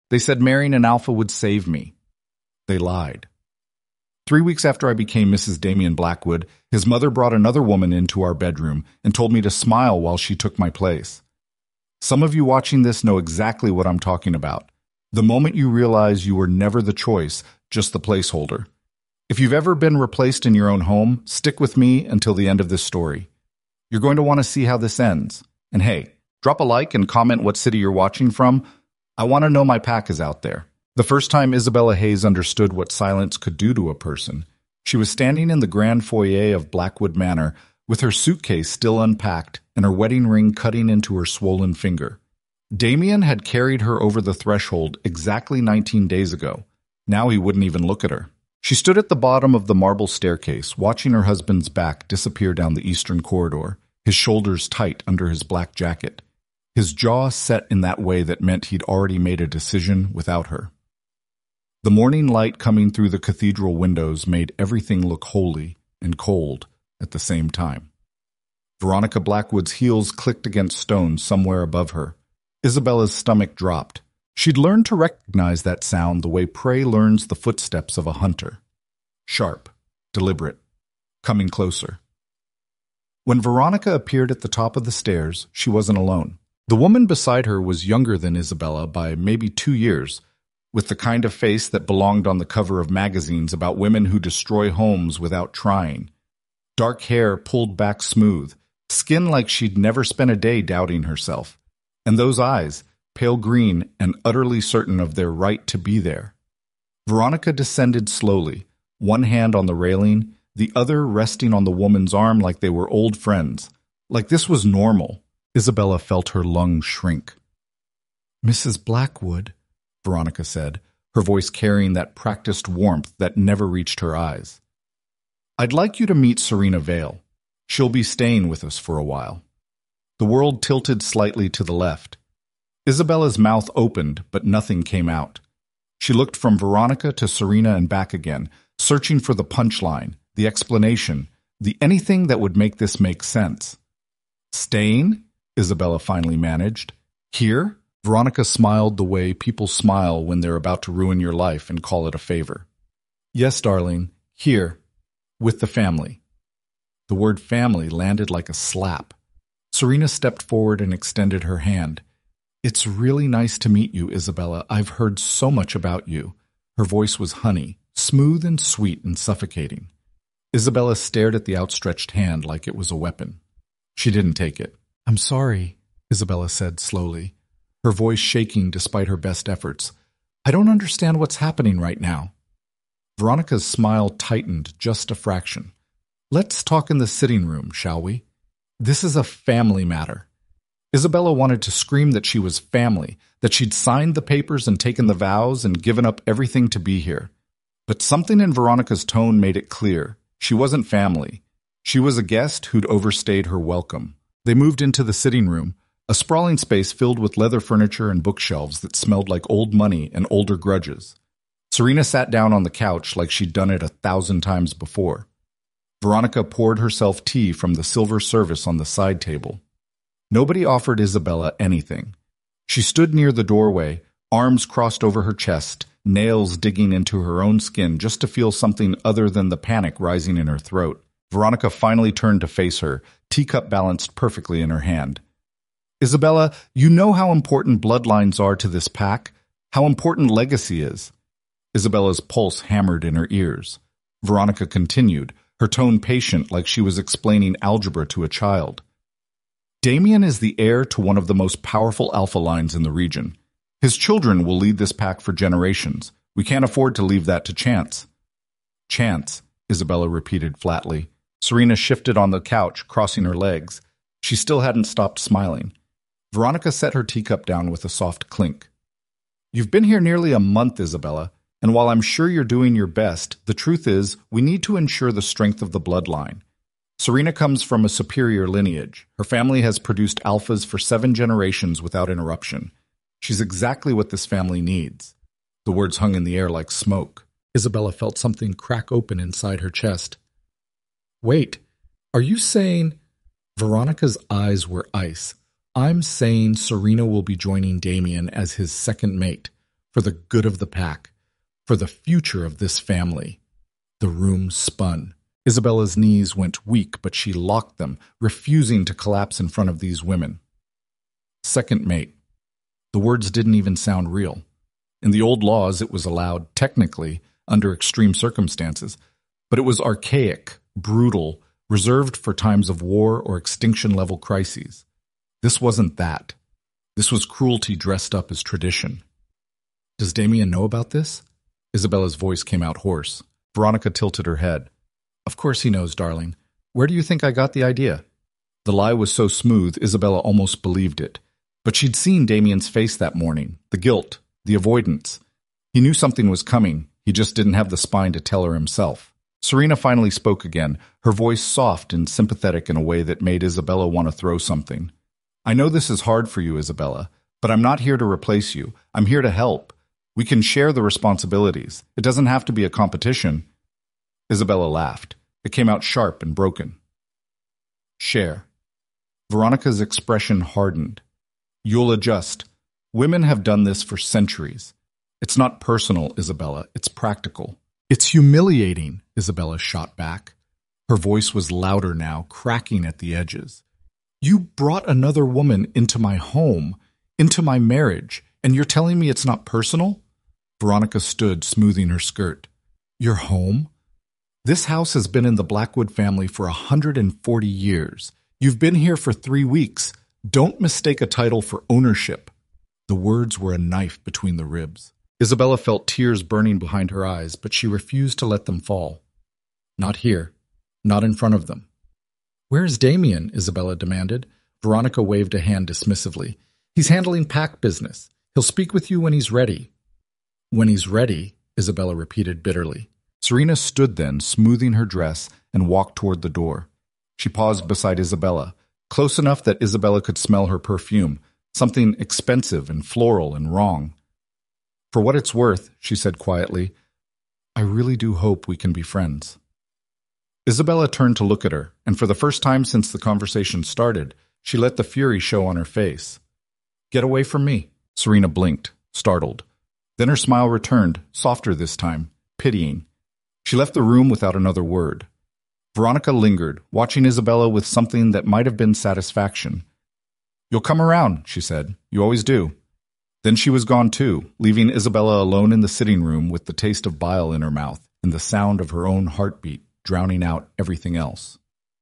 They said marrying an alpha would save me. They lied. 3 weeks after I became Mrs. Damien Blackwood, his mother brought another woman into our bedroom and told me to smile while she took my place. Some of you watching this know exactly what I'm talking about. The moment you realize you were never the choice, just the placeholder. If you've ever been replaced in your own home, stick with me until the end of this story. You're going to want to see how this ends. And hey, drop a like and comment what city you're watching from. I want to know my pack is out there. The first time Isabella Hayes understood what silence could do to a person, she was standing in the grand foyer of Blackwood Manor with her suitcase still unpacked and her wedding ring cutting into her swollen finger. Damien had carried her over the threshold exactly 19 days ago. Now he wouldn't even look at her. She stood at the bottom of the marble staircase, watching her husband's back disappear down the eastern corridor, his shoulders tight under his black jacket, his jaw set in that way that meant he'd already made a decision without her. The morning light coming through the cathedral windows made everything look holy and cold at the same time. Veronica Blackwood's heels clicked against stone somewhere above her. Isabella's stomach dropped. She'd learned to recognize that sound the way prey learns the footsteps of a hunter. Sharp, deliberate, coming closer. When Veronica appeared at the top of the stairs, she wasn't alone. The woman beside her was younger than Isabella by maybe 2 years, with the kind of face that belonged on the cover of magazines about women who destroy homes without trying. Dark hair pulled back smooth, skin like she'd never spent a day doubting herself. And those eyes, pale green and utterly certain of their right to be there. Veronica descended slowly, one hand on the railing, the other resting on the woman's arm like they were old friends. Like this was normal. Isabella felt her lungs shrink. "Mrs. Blackwood," Veronica said, her voice carrying that practiced warmth that never reached her eyes. "I'd like you to meet Serena Vale. She'll be staying with us for a while." The world tilted slightly to the left. Isabella's mouth opened, but nothing came out. She looked from Veronica to Serena and back again, searching for the punchline, the explanation, the anything that would make this make sense. "Staying?" Isabella finally managed. "Here?" Veronica smiled the way people smile when they're about to ruin your life and call it a favor. "Yes, darling, here, with the family." The word family landed like a slap. Serena stepped forward and extended her hand. "It's really nice to meet you, Isabella. I've heard so much about you." Her voice was honey, smooth and sweet and suffocating. Isabella stared at the outstretched hand like it was a weapon. She didn't take it. "I'm sorry," Isabella said slowly, her voice shaking despite her best efforts. "I don't understand what's happening right now." Veronica's smile tightened just a fraction. "Let's talk in the sitting room, shall we? This is a family matter." Isabella wanted to scream that she was family, that she'd signed the papers and taken the vows and given up everything to be here. But something in Veronica's tone made it clear. She wasn't family. She was a guest who'd overstayed her welcome. They moved into the sitting room, a sprawling space filled with leather furniture and bookshelves that smelled like old money and older grudges. Serena sat down on the couch like she'd done it 1,000 times before. Veronica poured herself tea from the silver service on the side table. Nobody offered Isabella anything. She stood near the doorway, arms crossed over her chest, nails digging into her own skin just to feel something other than the panic rising in her throat. Veronica finally turned to face her, teacup balanced perfectly in her hand. "Isabella, you know how important bloodlines are to this pack, how important legacy is." Isabella's pulse hammered in her ears. Veronica continued, her tone patient like she was explaining algebra to a child. "Damien is the heir to one of the most powerful alpha lines in the region. His children will lead this pack for generations. We can't afford to leave that to chance." "Chance," Isabella repeated flatly. Serena shifted on the couch, crossing her legs. She still hadn't stopped smiling. Veronica set her teacup down with a soft clink. "You've been here nearly a month, Isabella, and while I'm sure you're doing your best, the truth is we need to ensure the strength of the bloodline. Serena comes from a superior lineage. Her family has produced alphas for 7 generations without interruption. She's exactly what this family needs." The words hung in the air like smoke. Isabella felt something crack open inside her chest. "Wait, are you saying—" Veronica's eyes were ice. "I'm saying Serena will be joining Damien as his second mate. for the good of the pack, for the future of this family. The room spun. Isabella's knees went weak, but she locked them, refusing to collapse in front of these women. Second mate. The words didn't even sound real. In the old laws, it was allowed, technically, under extreme circumstances, but it was archaic, brutal, reserved for times of war or extinction-level crises. This wasn't that. This was cruelty dressed up as tradition. Does Damien know about this? Isabella's voice came out hoarse. Veronica tilted her head. Of course he knows, darling. Where do you think I got the idea? The lie was so smooth, Isabella almost believed it. But she'd seen Damien's face that morning, the guilt, the avoidance. He knew something was coming, he just didn't have the spine to tell her himself. Serena finally spoke again, her voice soft and sympathetic in a way that made Isabella want to throw something. I know this is hard for you, Isabella, but I'm not here to replace you. I'm here to help. We can share the responsibilities. It doesn't have to be a competition. Isabella laughed. It came out sharp and broken. Share. Veronica's expression hardened. You'll adjust. Women have done this for centuries. It's not personal, Isabella. It's practical. It's humiliating, Isabella shot back. Her voice was louder now, cracking at the edges. You brought another woman into my home, into my marriage, and you're telling me it's not personal? Veronica stood, smoothing her skirt. Your home? This house has been in the Blackwood family for 140 years. You've been here for 3 weeks. Don't mistake a title for ownership. The words were a knife between the ribs. Isabella felt tears burning behind her eyes, but she refused to let them fall. Not here. Not in front of them. Where's Damien? Isabella demanded. Veronica waved a hand dismissively. He's handling pack business. He'll speak with you when he's ready. When he's ready, Isabella repeated bitterly. Serena stood then, smoothing her dress, and walked toward the door. She paused beside Isabella, close enough that Isabella could smell her perfume, something expensive and floral and wrong. For what it's worth, she said quietly, I really do hope we can be friends. Isabella turned to look at her, and for the first time since the conversation started, she let the fury show on her face. Get away from me. Serena blinked, startled. Then her smile returned, softer this time, pitying. She left the room without another word. Veronica lingered, watching Isabella with something that might have been satisfaction. You'll come around, she said. You always do. Then she was gone too, leaving Isabella alone in the sitting room with the taste of bile in her mouth and the sound of her own heartbeat drowning out everything else.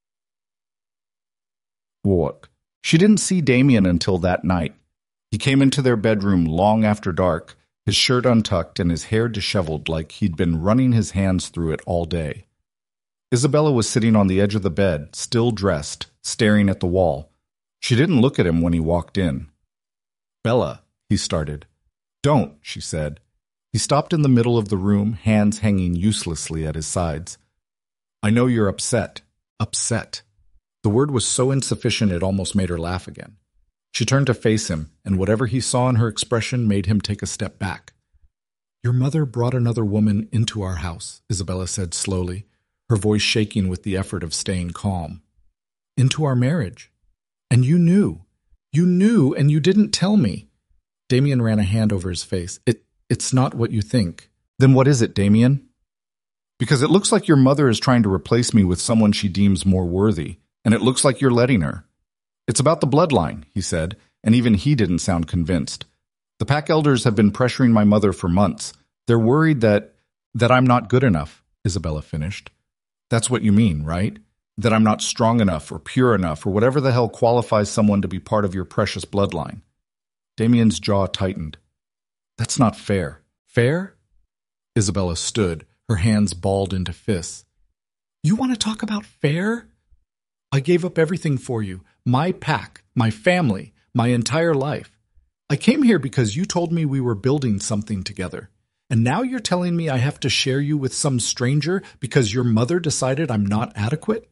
What? She didn't see Damien until that night. He came into their bedroom long after dark, his shirt untucked and his hair disheveled like he'd been running his hands through it all day. Isabella was sitting on the edge of the bed, still dressed, staring at the wall. She didn't look at him when he walked in. Bella, he started. Don't, she said. He stopped in the middle of the room, hands hanging uselessly at his sides. I know you're upset. Upset. The word was so insufficient it almost made her laugh again. She turned to face him, and whatever he saw in her expression made him take a step back. Your mother brought another woman into our house, Isabella said slowly, her voice shaking with the effort of staying calm. Into our marriage. And you knew. You knew, and you didn't tell me. Damien ran a hand over his face. It's not what you think. Then what is it, Damien? Because it looks like your mother is trying to replace me with someone she deems more worthy, and it looks like you're letting her. It's about the bloodline, he said, and even he didn't sound convinced. The pack elders have been pressuring my mother for months. They're worried that I'm not good enough, Isabella finished. That's what you mean, right? That I'm not strong enough or pure enough or whatever the hell qualifies someone to be part of your precious bloodline. Damien's jaw tightened. That's not fair. Fair? Isabella stood, her hands balled into fists. You want to talk about fair? I gave up everything for you. My pack, my family, my entire life. I came here because you told me we were building something together. And now you're telling me I have to share you with some stranger because your mother decided I'm not adequate?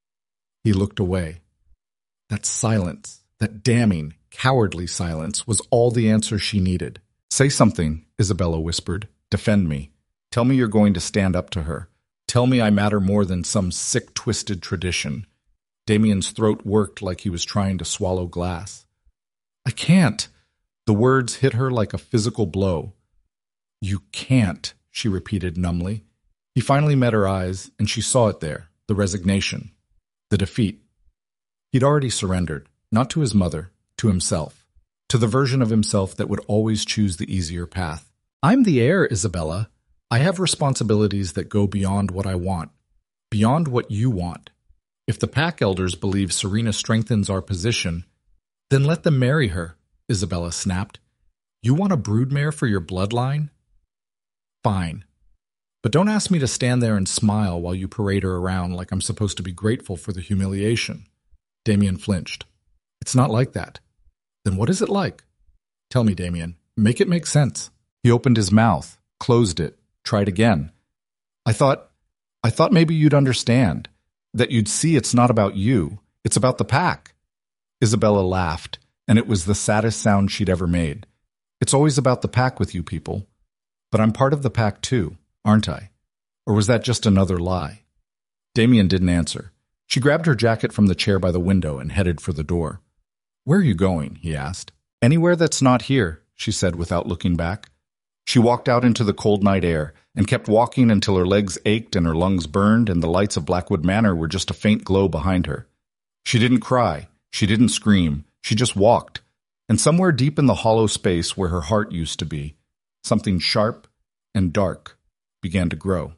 He looked away. That silence, that damning, cowardly silence, was all the answer she needed. Say something, Isabella whispered. Defend me. Tell me you're going to stand up to her. Tell me I matter more than some sick, twisted tradition. Damien's throat worked like he was trying to swallow glass. I can't. The words hit her like a physical blow. You can't, she repeated numbly. He finally met her eyes, and she saw it there, the resignation, the defeat. He'd already surrendered, not to his mother, to himself, to the version of himself that would always choose the easier path. I'm the heir, Isabella. I have responsibilities that go beyond what I want, beyond what you want. If the pack elders believe Serena strengthens our position, then let them marry her, Isabella snapped. You want a broodmare for your bloodline? Fine. But don't ask me to stand there and smile while you parade her around like I'm supposed to be grateful for the humiliation. Damien flinched. It's not like that. Then what is it like? Tell me, Damien. Make it make sense. He opened his mouth, closed it, tried again. I thought maybe you'd understand, that you'd see it's not about you, it's about the pack. Isabella laughed, and it was the saddest sound she'd ever made. It's always about the pack with you people. But I'm part of the pack too, aren't I? Or was that just another lie? Damien didn't answer. She grabbed her jacket from the chair by the window and headed for the door. Where are you going? He asked. Anywhere that's not here, she said without looking back. She walked out into the cold night air and kept walking until her legs ached and her lungs burned and the lights of Blackwood Manor were just a faint glow behind her. She didn't cry. She didn't scream. She just walked. And somewhere deep in the hollow space where her heart used to be, something sharp and dark began to grow.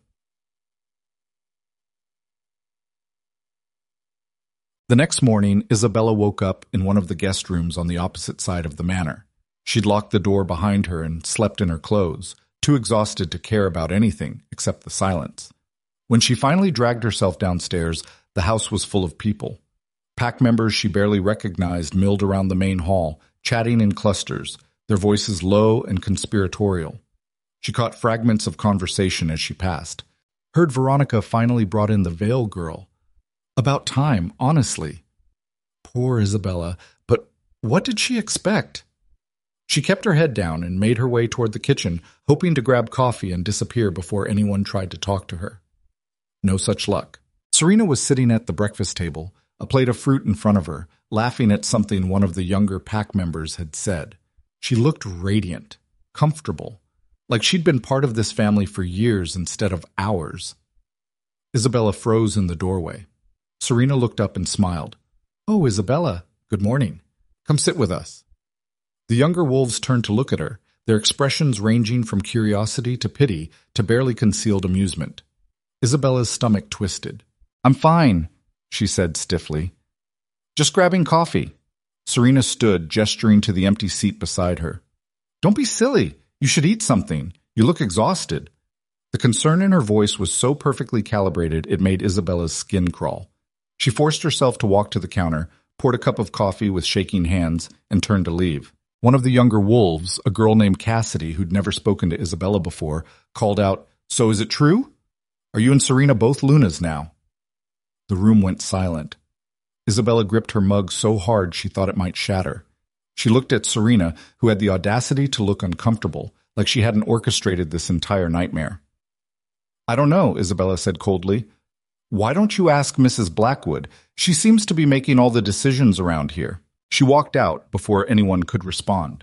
The next morning, Isabella woke up in one of the guest rooms on the opposite side of the manor. She'd locked the door behind her and slept in her clothes, too exhausted to care about anything except the silence. When she finally dragged herself downstairs, the house was full of people. Pack members she barely recognized milled around the main hall, chatting in clusters, their voices low and conspiratorial. She caught fragments of conversation as she passed. Heard Veronica finally brought in the Veil girl. About time, honestly. Poor Isabella, but what did she expect? She kept her head down and made her way toward the kitchen, hoping to grab coffee and disappear before anyone tried to talk to her. No such luck. Serena was sitting at the breakfast table, a plate of fruit in front of her, laughing at something one of the younger pack members had said. She looked radiant, comfortable, like she'd been part of this family for years instead of hours. Isabella froze in the doorway. Serena looked up and smiled. Oh, Isabella, good morning. Come sit with us. The younger wolves turned to look at her, their expressions ranging from curiosity to pity to barely concealed amusement. Isabella's stomach twisted. I'm fine, she said stiffly. Just grabbing coffee. Serena stood, gesturing to the empty seat beside her. Don't be silly. You should eat something. You look exhausted. The concern in her voice was so perfectly calibrated it made Isabella's skin crawl. She forced herself to walk to the counter, poured a cup of coffee with shaking hands, and turned to leave. One of the younger wolves, a girl named Cassidy who'd never spoken to Isabella before, called out, So is it true? Are you and Serena both Lunas now? The room went silent. Isabella gripped her mug so hard she thought it might shatter. She looked at Serena, who had the audacity to look uncomfortable, like she hadn't orchestrated this entire nightmare. I don't know, Isabella said coldly. Why don't you ask Mrs. Blackwood? She seems to be making all the decisions around here. She walked out before anyone could respond.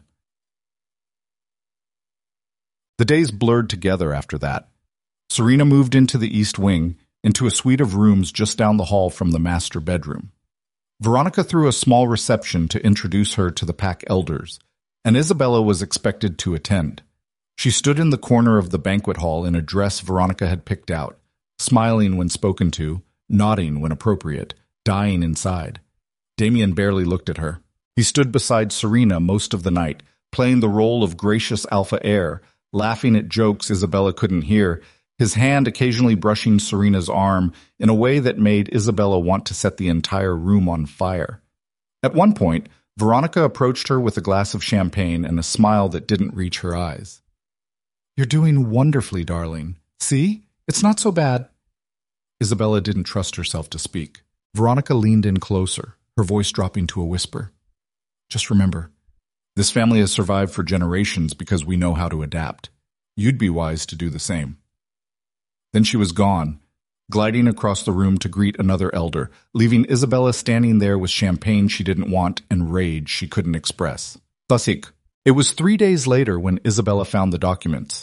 The days blurred together after that. Serena moved into the East Wing, into a suite of rooms just down the hall from the master bedroom. Veronica threw a small reception to introduce her to the pack elders, and Isabella was expected to attend. She stood in the corner of the banquet hall in a dress Veronica had picked out, smiling when spoken to, nodding when appropriate, dying inside. Damien barely looked at her. He stood beside Serena most of the night, playing the role of gracious alpha heir, laughing at jokes Isabella couldn't hear, his hand occasionally brushing Serena's arm in a way that made Isabella want to set the entire room on fire. At one point, Veronica approached her with a glass of champagne and a smile that didn't reach her eyes. You're doing wonderfully, darling. See? It's not so bad. Isabella didn't trust herself to speak. Veronica leaned in closer, her voice dropping to a whisper. Just remember, this family has survived for generations because we know how to adapt. You'd be wise to do the same. Then she was gone, gliding across the room to greet another elder, leaving Isabella standing there with champagne she didn't want and rage she couldn't express. Tasik. It was 3 days later when Isabella found the documents.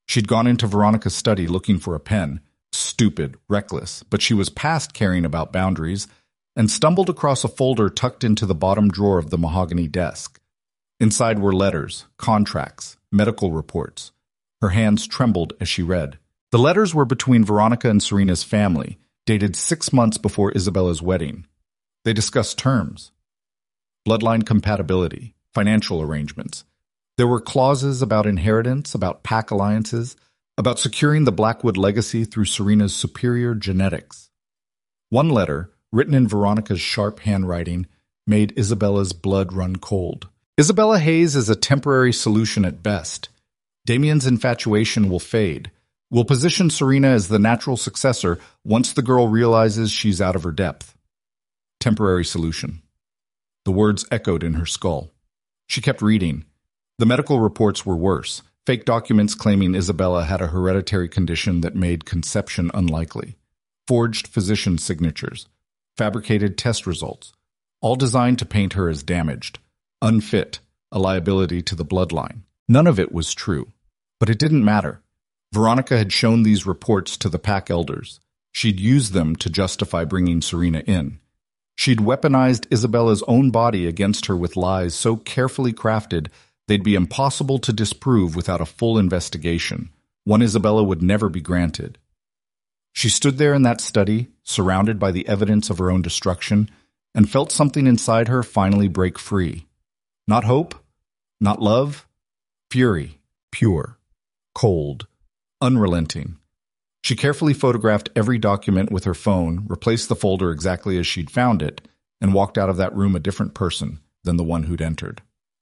She'd gone into Veronica's study looking for a pen, stupid, reckless, but she was past caring about boundaries, and stumbled across a folder tucked into the bottom drawer of the mahogany desk. Inside were letters, contracts, medical reports. Her hands trembled as she read. The letters were between Veronica and Serena's family, dated 6 months before Isabella's wedding. They discussed terms, bloodline compatibility, financial arrangements. There were clauses about inheritance, about pack alliances, about securing the Blackwood legacy through Serena's superior genetics. One letter, written in Veronica's sharp handwriting, made Isabella's blood run cold. Isabella Hayes is a temporary solution at best. Damien's infatuation will fade. We'll position Serena as the natural successor once the girl realizes she's out of her depth. Temporary solution. The words echoed in her skull. She kept reading. The medical reports were worse. Fake documents claiming Isabella had a hereditary condition that made conception unlikely. Forged physician signatures. Fabricated test results. All designed to paint her as damaged, unfit, a liability to the bloodline. None of it was true. But it didn't matter. Veronica had shown these reports to the pack elders. She'd used them to justify bringing Serena in. She'd weaponized Isabella's own body against her with lies so carefully crafted they'd be impossible to disprove without a full investigation, one Isabella would never be granted. She stood there in that study, surrounded by the evidence of her own destruction, and felt something inside her finally break free. Not hope, not love, fury, pure, cold, unrelenting. She carefully photographed every document with her phone, replaced the folder exactly as she'd found it, and walked out of that room a different person than the one who'd entered.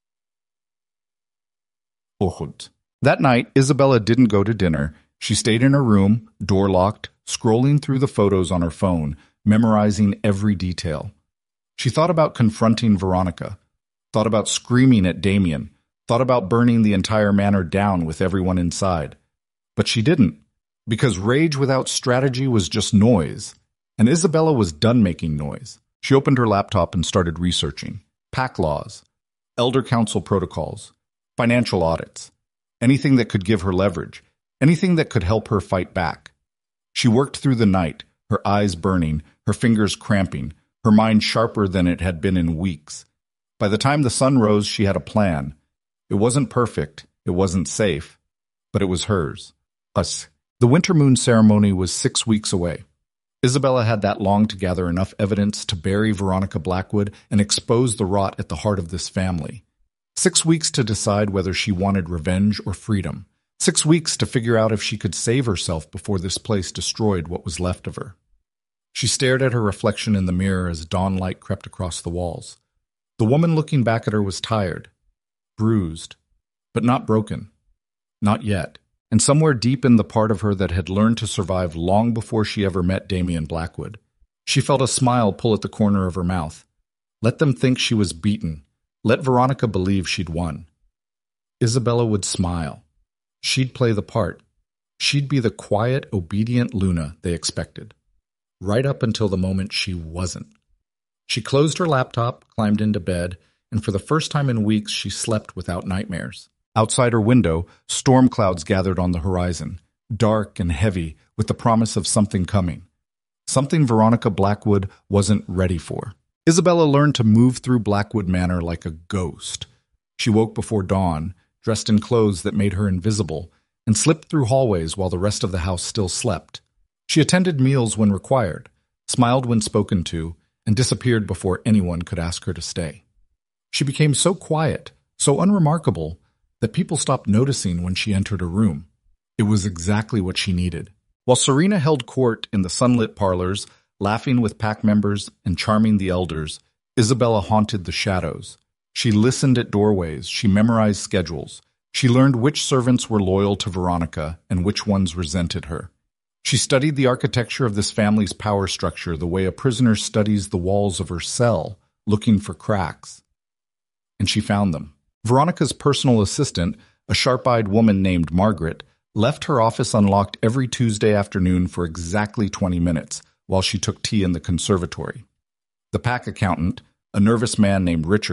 That night, Isabella didn't go to dinner. She stayed in her room, door locked, scrolling through the photos on her phone, memorizing every detail. She thought about confronting Veronica, thought about screaming at Damien, thought about burning the entire manor down with everyone inside. But she didn't, because rage without strategy was just noise, and Isabella was done making noise. She opened her laptop and started researching. Pack laws, elder council protocols, financial audits, anything that could give her leverage, anything that could help her fight back. She worked through the night, her eyes burning, her fingers cramping, her mind sharper than it had been in weeks. By the time the sun rose, she had a plan. It wasn't perfect, it wasn't safe, but it was hers. Us. The winter moon ceremony was 6 weeks away. Isabella had that long to gather enough evidence to bury Veronica Blackwood and expose the rot at the heart of this family. 6 weeks to decide whether she wanted revenge or freedom. 6 weeks to figure out if she could save herself before this place destroyed what was left of her. She stared at her reflection in the mirror as dawn light crept across the walls. The woman looking back at her was tired, bruised, but not broken. Not yet. And somewhere deep in the part of her that had learned to survive long before she ever met Damien Blackwood, she felt a smile pull at the corner of her mouth. Let them think she was beaten. Let Veronica believe she'd won. Isabella would smile. She'd play the part. She'd be the quiet, obedient Luna they expected. Right up until the moment she wasn't. She closed her laptop, climbed into bed, and for the first time in weeks she slept without nightmares. Outside her window, storm clouds gathered on the horizon, dark and heavy with the promise of something coming. Something Veronica Blackwood wasn't ready for. Isabella learned to move through Blackwood Manor like a ghost. She woke before dawn, dressed in clothes that made her invisible, and slipped through hallways while the rest of the house still slept. She attended meals when required, smiled when spoken to, and disappeared before anyone could ask her to stay. She became so quiet, so unremarkable, that people stopped noticing when she entered a room. It was exactly what she needed. While Serena held court in the sunlit parlors, laughing with pack members and charming the elders, Isabella haunted the shadows. She listened at doorways, she memorized schedules. She learned which servants were loyal to Veronica and which ones resented her. She studied the architecture of this family's power structure the way a prisoner studies the walls of her cell, looking for cracks. And she found them. Veronica's personal assistant, a sharp-eyed woman named Margaret, left her office unlocked every Tuesday afternoon for exactly 20 minutes while she took tea in the conservatory. The pack accountant, a nervous man named Richard,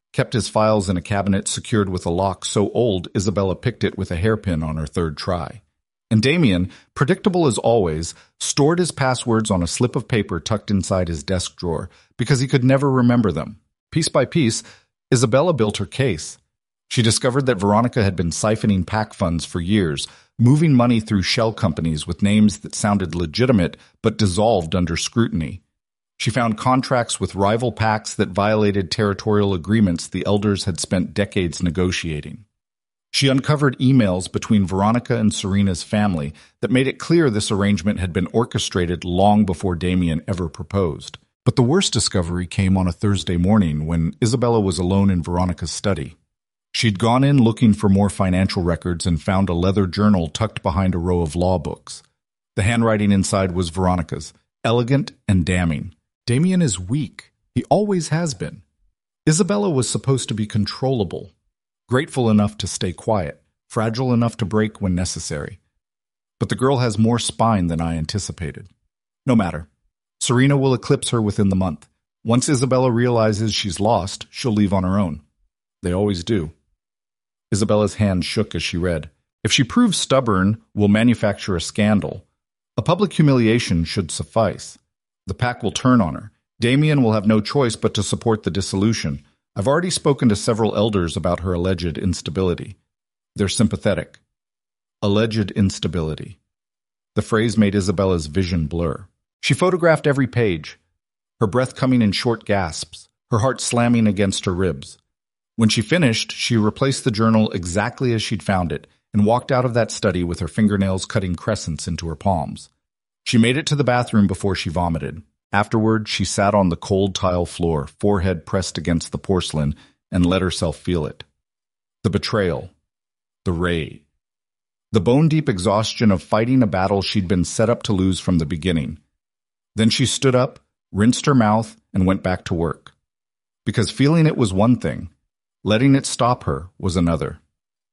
kept his files in a cabinet secured with a lock so old Isabella picked it with a hairpin on her third try. And Damien, predictable as always, stored his passwords on a slip of paper tucked inside his desk drawer because he could never remember them. Piece by piece, Isabella built her case. She discovered that Veronica had been siphoning PAC funds for years, moving money through shell companies with names that sounded legitimate but dissolved under scrutiny. She found contracts with rival PACs that violated territorial agreements the elders had spent decades negotiating. She uncovered emails between Veronica and Serena's family that made it clear this arrangement had been orchestrated long before Damien ever proposed. But the worst discovery came on a Thursday morning when Isabella was alone in Veronica's study. She'd gone in looking for more financial records and found a leather journal tucked behind a row of law books. The handwriting inside was Veronica's, elegant and damning. Damien is weak. He always has been. Isabella was supposed to be controllable, grateful enough to stay quiet, fragile enough to break when necessary. But the girl has more spine than I anticipated. No matter. Serena will eclipse her within the month. Once Isabella realizes she's lost, she'll leave on her own. They always do. Isabella's hand shook as she read. If she proves stubborn, we'll manufacture a scandal. A public humiliation should suffice. The PAC will turn on her. Damien will have no choice but to support the dissolution. I've already spoken to several elders about her alleged instability. They're sympathetic. Alleged instability. The phrase made Isabella's vision blur. She photographed every page, her breath coming in short gasps, her heart slamming against her ribs. When she finished, she replaced the journal exactly as she'd found it and walked out of that study with her fingernails cutting crescents into her palms. She made it to the bathroom before she vomited. Afterward, she sat on the cold tile floor, forehead pressed against the porcelain, and let herself feel it. The betrayal. The rage. The bone-deep exhaustion of fighting a battle she'd been set up to lose from the beginning. Then she stood up, rinsed her mouth, and went back to work. Because feeling it was one thing, letting it stop her was another.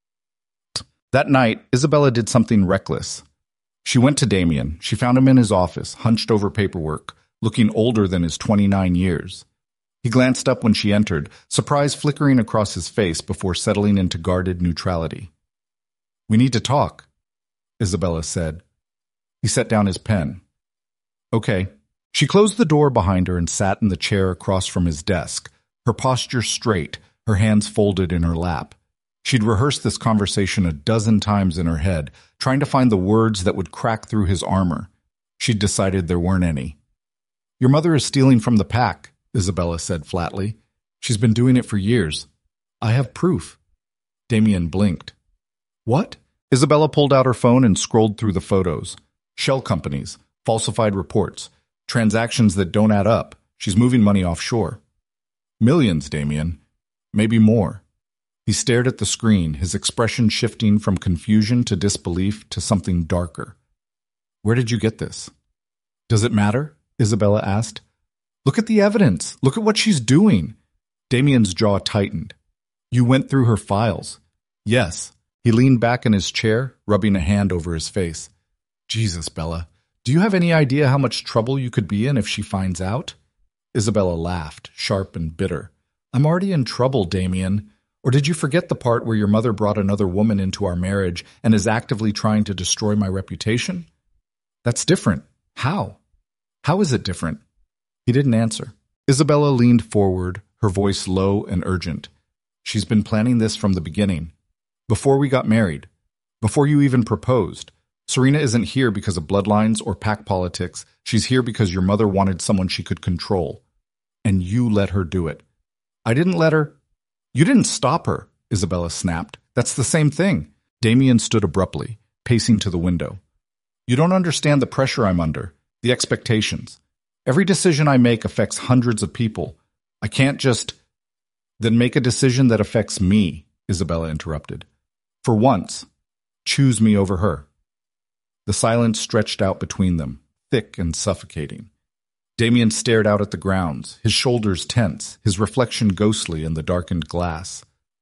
That night, Isabella did something reckless. She went to Damien. She found him in his office, hunched over paperwork, looking older than his 29 years. He glanced up when she entered, surprise flickering across his face before settling into guarded neutrality. "We need to talk," Isabella said. He set down his pen. "Okay." She closed the door behind her and sat in the chair across from his desk, her posture straight, her hands folded in her lap. She'd rehearsed this conversation a dozen times in her head, trying to find the words that would crack through his armor. She'd decided there weren't any. "Your mother is stealing from the PAC," Isabella said flatly. "She's been doing it for years. I have proof." Damien blinked. "What?" Isabella pulled out her phone and scrolled through the photos. Shell companies, falsified reports, transactions that don't add up. She's moving money offshore. "Millions, Damien. Maybe more." He stared at the screen, his expression shifting from confusion to disbelief to something darker. "Where did you get this?" "Does it matter?" Isabella asked. "Look at the evidence. Look at what she's doing." Damien's jaw tightened. "You went through her files." "Yes." He leaned back in his chair, rubbing a hand over his face. "Jesus, Bella, do you have any idea how much trouble you could be in if she finds out?" Isabella laughed, sharp and bitter. "I'm already in trouble, Damien. Or did you forget the part where your mother brought another woman into our marriage and is actively trying to destroy my reputation? That's different. How? How is it different?" He didn't answer. Isabella leaned forward, her voice low and urgent. "She's been planning this from the beginning. Before we got married. Before you even proposed. Serena isn't here because of bloodlines or PAC politics. She's here because your mother wanted someone she could control. And you let her do it." "I didn't let her." "You didn't stop her," Isabella snapped. "That's the same thing." Damien stood abruptly, pacing to the window. "You don't understand the pressure I'm under, the expectations. Every decision I make affects hundreds of people. I can't just—" "Then make a decision that affects me," Isabella interrupted. "For once, choose me over her." The silence stretched out between them, thick and suffocating. Damien stared out at the grounds, his shoulders tense, his reflection ghostly in the darkened glass.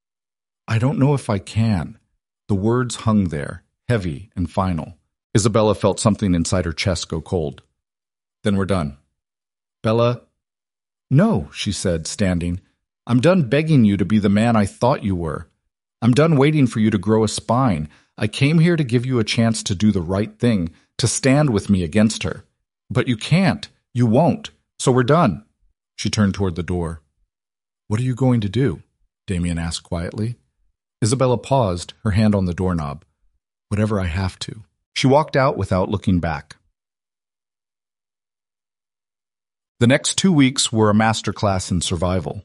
"I don't know if I can." The words hung there, heavy and final. Isabella felt something inside her chest go cold. "Then we're done." "Bella—" "No," she said, standing. I'm done begging you to be the man I thought you were. I'm done waiting for you to grow a spine. I came here to give you a chance to do the right thing, to stand with me against her. But you can't. You won't. So we're done." She turned toward the door. "What are you going to do?" Damien asked quietly. Isabella paused, her hand on the doorknob. "Whatever I have to." She walked out without looking back. The next 2 weeks were a masterclass in survival.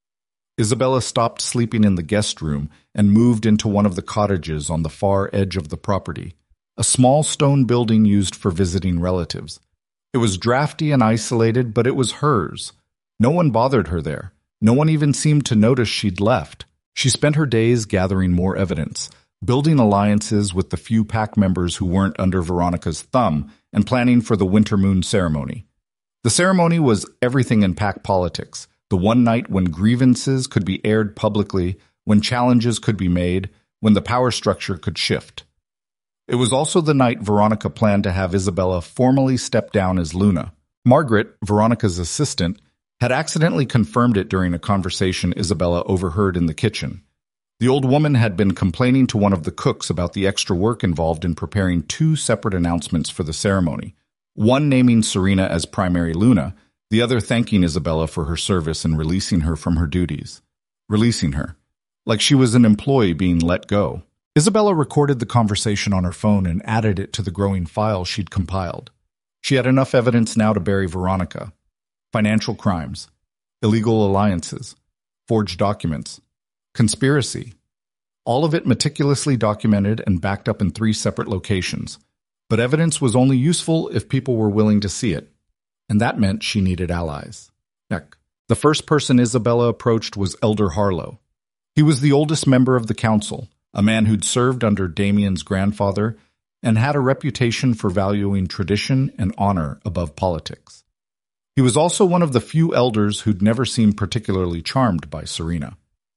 Isabella stopped sleeping in the guest room and moved into one of the cottages on the far edge of the property, a small stone building used for visiting relatives. It was drafty and isolated, but it was hers. No one bothered her there. No one even seemed to notice she'd left. She spent her days gathering more evidence, building alliances with the few pack members who weren't under Veronica's thumb, and planning for the winter moon ceremony. The ceremony was everything in pack politics, the one night when grievances could be aired publicly, when challenges could be made, when the power structure could shift. It was also the night Veronica planned to have Isabella formally step down as Luna. Margaret, Veronica's assistant, had accidentally confirmed it during a conversation Isabella overheard in the kitchen. The old woman had been complaining to one of the cooks about the extra work involved in preparing 2 separate announcements for the ceremony, one naming Serena as primary Luna, the other thanking Isabella for her service and releasing her from her duties. Releasing her, like she was an employee being let go. Isabella recorded the conversation on her phone and added it to the growing file she'd compiled. She had enough evidence now to bury Veronica. Financial crimes, illegal alliances, forged documents, conspiracy. All of it meticulously documented and backed up in 3 separate locations. But evidence was only useful if people were willing to see it. And that meant she needed allies. Heck, the first person Isabella approached was Elder Harlow. He was the oldest member of the council, a man who'd served under Damien's grandfather and had a reputation for valuing tradition and honor above politics. He was also one of the few elders who'd never seemed particularly charmed by Serena.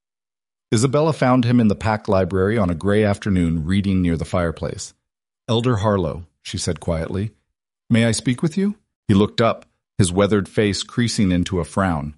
Isabella found him in the pack library on a gray afternoon reading near the fireplace. "Elder Harlow," she said quietly. "May I speak with you?" He looked up, his weathered face creasing into a frown.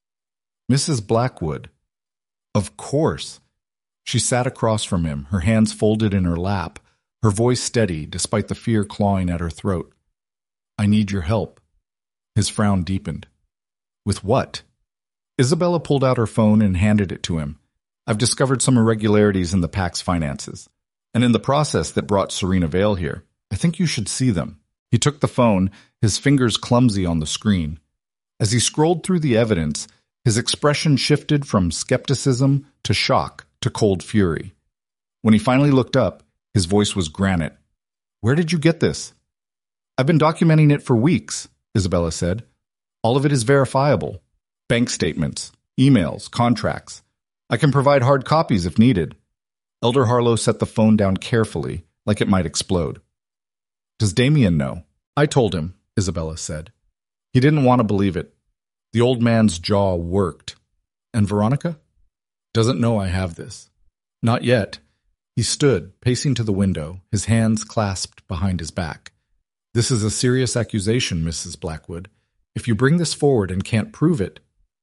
"Mrs. Blackwood." "Of course." She sat across from him, her hands folded in her lap, her voice steady despite the fear clawing at her throat. "I need your help." His frown deepened. "With what?" Isabella pulled out her phone and handed it to him. "I've discovered some irregularities in the pack's finances, and in the process that brought Serena Vale here. I think you should see them." He took the phone, his fingers clumsy on the screen. As he scrolled through the evidence, his expression shifted from skepticism to shock to cold fury. When he finally looked up, his voice was granite. "Where did you get this?" "I've been documenting it for weeks," Isabella said. "All of it is verifiable. Bank statements, emails, contracts. I can provide hard copies if needed." Elder Harlow set the phone down carefully, like it might explode. "Does Damien know?" "I told him," Isabella said. He didn't want to believe it. The old man's jaw worked. "And Veronica?" "Doesn't know I have this." "Not yet." He stood, pacing to the window, his hands clasped behind his back. "This is a serious accusation, Mrs. Blackwood. If you bring this forward and can't prove it—"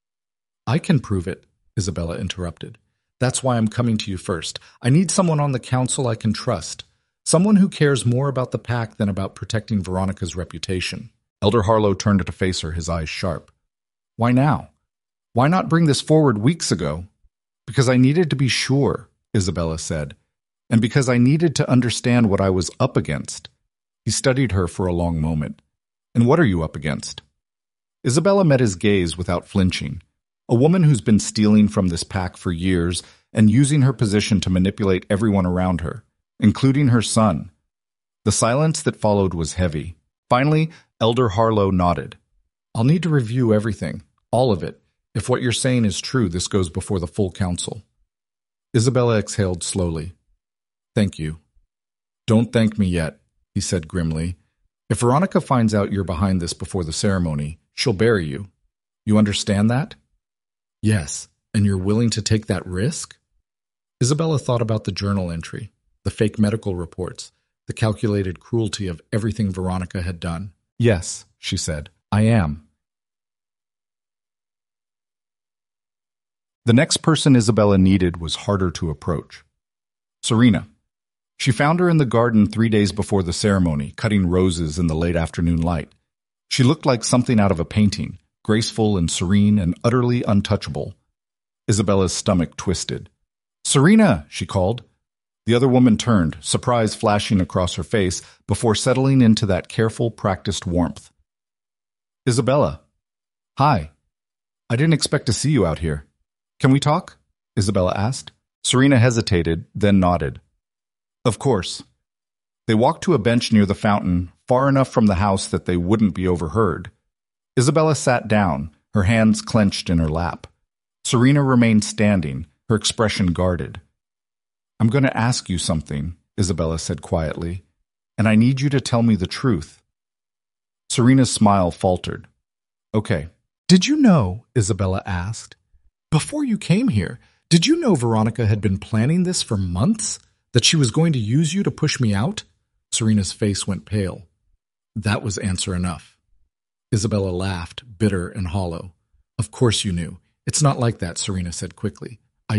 "I can prove it," Isabella interrupted. "That's why I'm coming to you first. I need someone on the council I can trust. Someone who cares more about the pack than about protecting Veronica's reputation." Elder Harlow turned to face her, his eyes sharp. "Why now? Why not bring this forward weeks ago?" "Because I needed to be sure," Isabella said, "and because I needed to understand what I was up against." He studied her for a long moment. "And what are you up against?" Isabella met his gaze without flinching. A woman who's been stealing from this pack for years and using her position to manipulate everyone around her, including her son. The silence that followed was heavy. Finally, Elder Harlow nodded. "I'll need to review everything, all of it. If what you're saying is true, this goes before the full council." Isabella exhaled slowly. "Thank you." "Don't thank me yet," he said grimly. "If Veronica finds out you're behind this before the ceremony, she'll bury you. You understand that?" "Yes, and you're willing to take that risk?" Isabella thought about the journal entry, the fake medical reports, the calculated cruelty of everything Veronica had done. "Yes," she said, "I am." The next person Isabella needed was harder to approach. Serena. She found her in the garden 3 days before the ceremony, cutting roses in the late afternoon light. She looked like something out of a painting, graceful and serene and utterly untouchable. Isabella's stomach twisted. "Serena!" she called. The other woman turned, surprise flashing across her face before settling into that careful, practiced warmth. "Isabella." "Hi. I didn't expect to see you out here. Can we talk?" Isabella asked. Serena hesitated, then nodded. "Of course." They walked to a bench near the fountain, far enough from the house that they wouldn't be overheard. Isabella sat down, her hands clenched in her lap. Serena remained standing, her expression guarded. "I'm going to ask you something," Isabella said quietly, "and I need you to tell me the truth." Serena's smile faltered. "Okay." "Did you know," Isabella asked, "before you came here, did you know Veronica had been planning this for months? That she was going to use you to push me out?" Serena's face went pale. That was answer enough. Isabella laughed, bitter and hollow. "Of course you knew. It's not like that," Serena said quickly.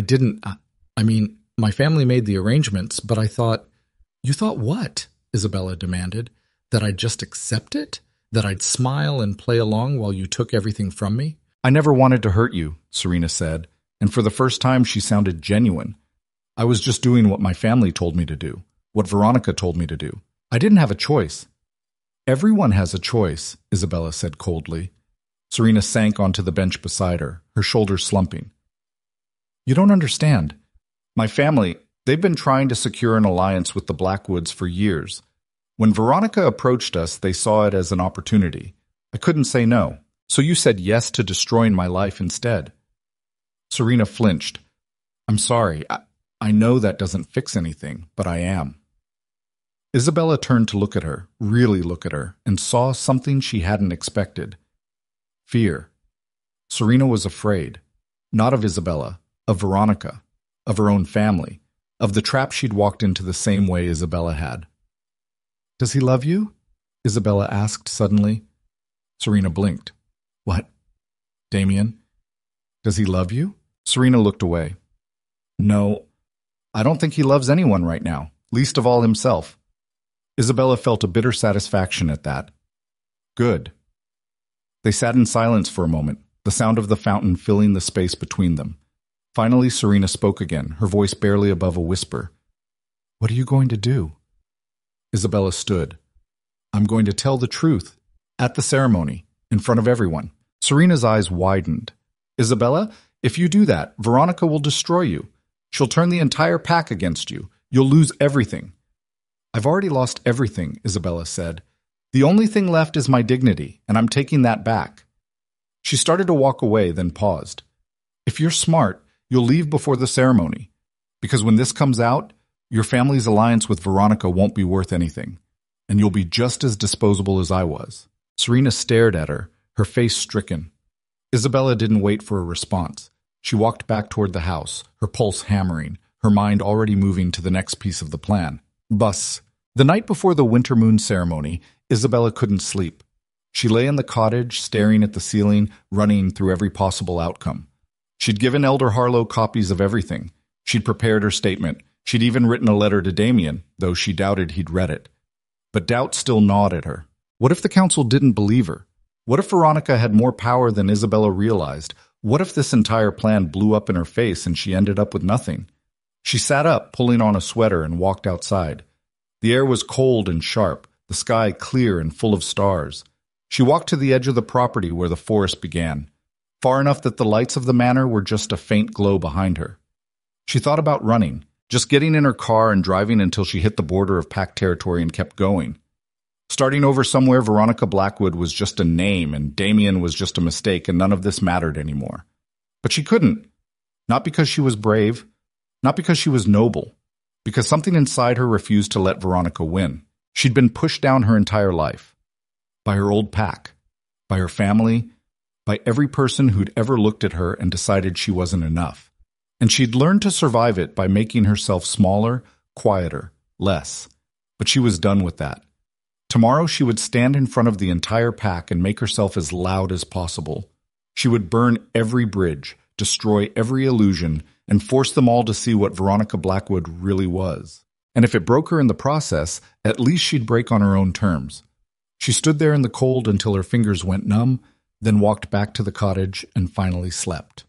I mean, my family made the arrangements, but I thought—" "You thought what?" Isabella demanded. "That I'd just accept it? That I'd smile and play along while you took everything from me?" "I never wanted to hurt you," Serena said, and for the first time she sounded genuine. "I was just doing what my family told me to do, what Veronica told me to do. I didn't have a choice." "Everyone has a choice," Isabella said coldly. Serena sank onto the bench beside her, her shoulders slumping. "You don't understand. My family, they've been trying to secure an alliance with the Blackwoods for years. When Veronica approached us, they saw it as an opportunity. I couldn't say no, so you said yes to destroying my life instead." Serena flinched. "I'm sorry. I know that doesn't fix anything, but I am." Isabella turned to look at her, really look at her, and saw something she hadn't expected. Fear. Serena was afraid. Not of Isabella, of Veronica, of her own family, of the trap she'd walked into the same way Isabella had. "Does he love you?" Isabella asked suddenly. Serena blinked. "What? Damien? Does he love you?" Serena looked away. "No, I don't think he loves anyone right now, least of all himself." Isabella felt a bitter satisfaction at that. "Good." They sat in silence for a moment, the sound of the fountain filling the space between them. Finally, Serena spoke again, her voice barely above a whisper. "What are you going to do?" Isabella stood. "I'm going to tell the truth, at the ceremony, in front of everyone." Serena's eyes widened. "Isabella, if you do that, Veronica will destroy you. She'll turn the entire pack against you. You'll lose everything." "I've already lost everything," Isabella said. "The only thing left is my dignity, and I'm taking that back." She started to walk away, then paused. "If you're smart, you'll leave before the ceremony. Because when this comes out, your family's alliance with Veronica won't be worth anything, and you'll be just as disposable as I was." Serena stared at her, her face stricken. Isabella didn't wait for a response. She walked back toward the house, her pulse hammering, her mind already moving to the next piece of the plan. Bus. The night before the winter moon ceremony, Isabella couldn't sleep. She lay in the cottage, staring at the ceiling, running through every possible outcome. She'd given Elder Harlow copies of everything. She'd prepared her statement. She'd even written a letter to Damien, though she doubted he'd read it. But doubt still gnawed at her. What if the council didn't believe her? What if Veronica had more power than Isabella realized? What if this entire plan blew up in her face and she ended up with nothing? She sat up, pulling on a sweater, and walked outside. The air was cold and sharp, the sky clear and full of stars. She walked to the edge of the property where the forest began, far enough that the lights of the manor were just a faint glow behind her. She thought about running, just getting in her car and driving until she hit the border of pack territory and kept going. Starting over somewhere, Veronica Blackwood was just a name and Damien was just a mistake, and none of this mattered anymore. But she couldn't. Not because she was brave, not because she was noble, because something inside her refused to let Veronica win. She'd been pushed down her entire life. By her old pack, by her family, by every person who'd ever looked at her and decided she wasn't enough. And she'd learned to survive it by making herself smaller, quieter, less. But she was done with that. Tomorrow she would stand in front of the entire pack and make herself as loud as possible. She would burn every bridge, destroy every illusion, and force them all to see what Veronica Blackwood really was. And if it broke her in the process, at least she'd break on her own terms. She stood there in the cold until her fingers went numb, then walked back to the cottage and finally slept.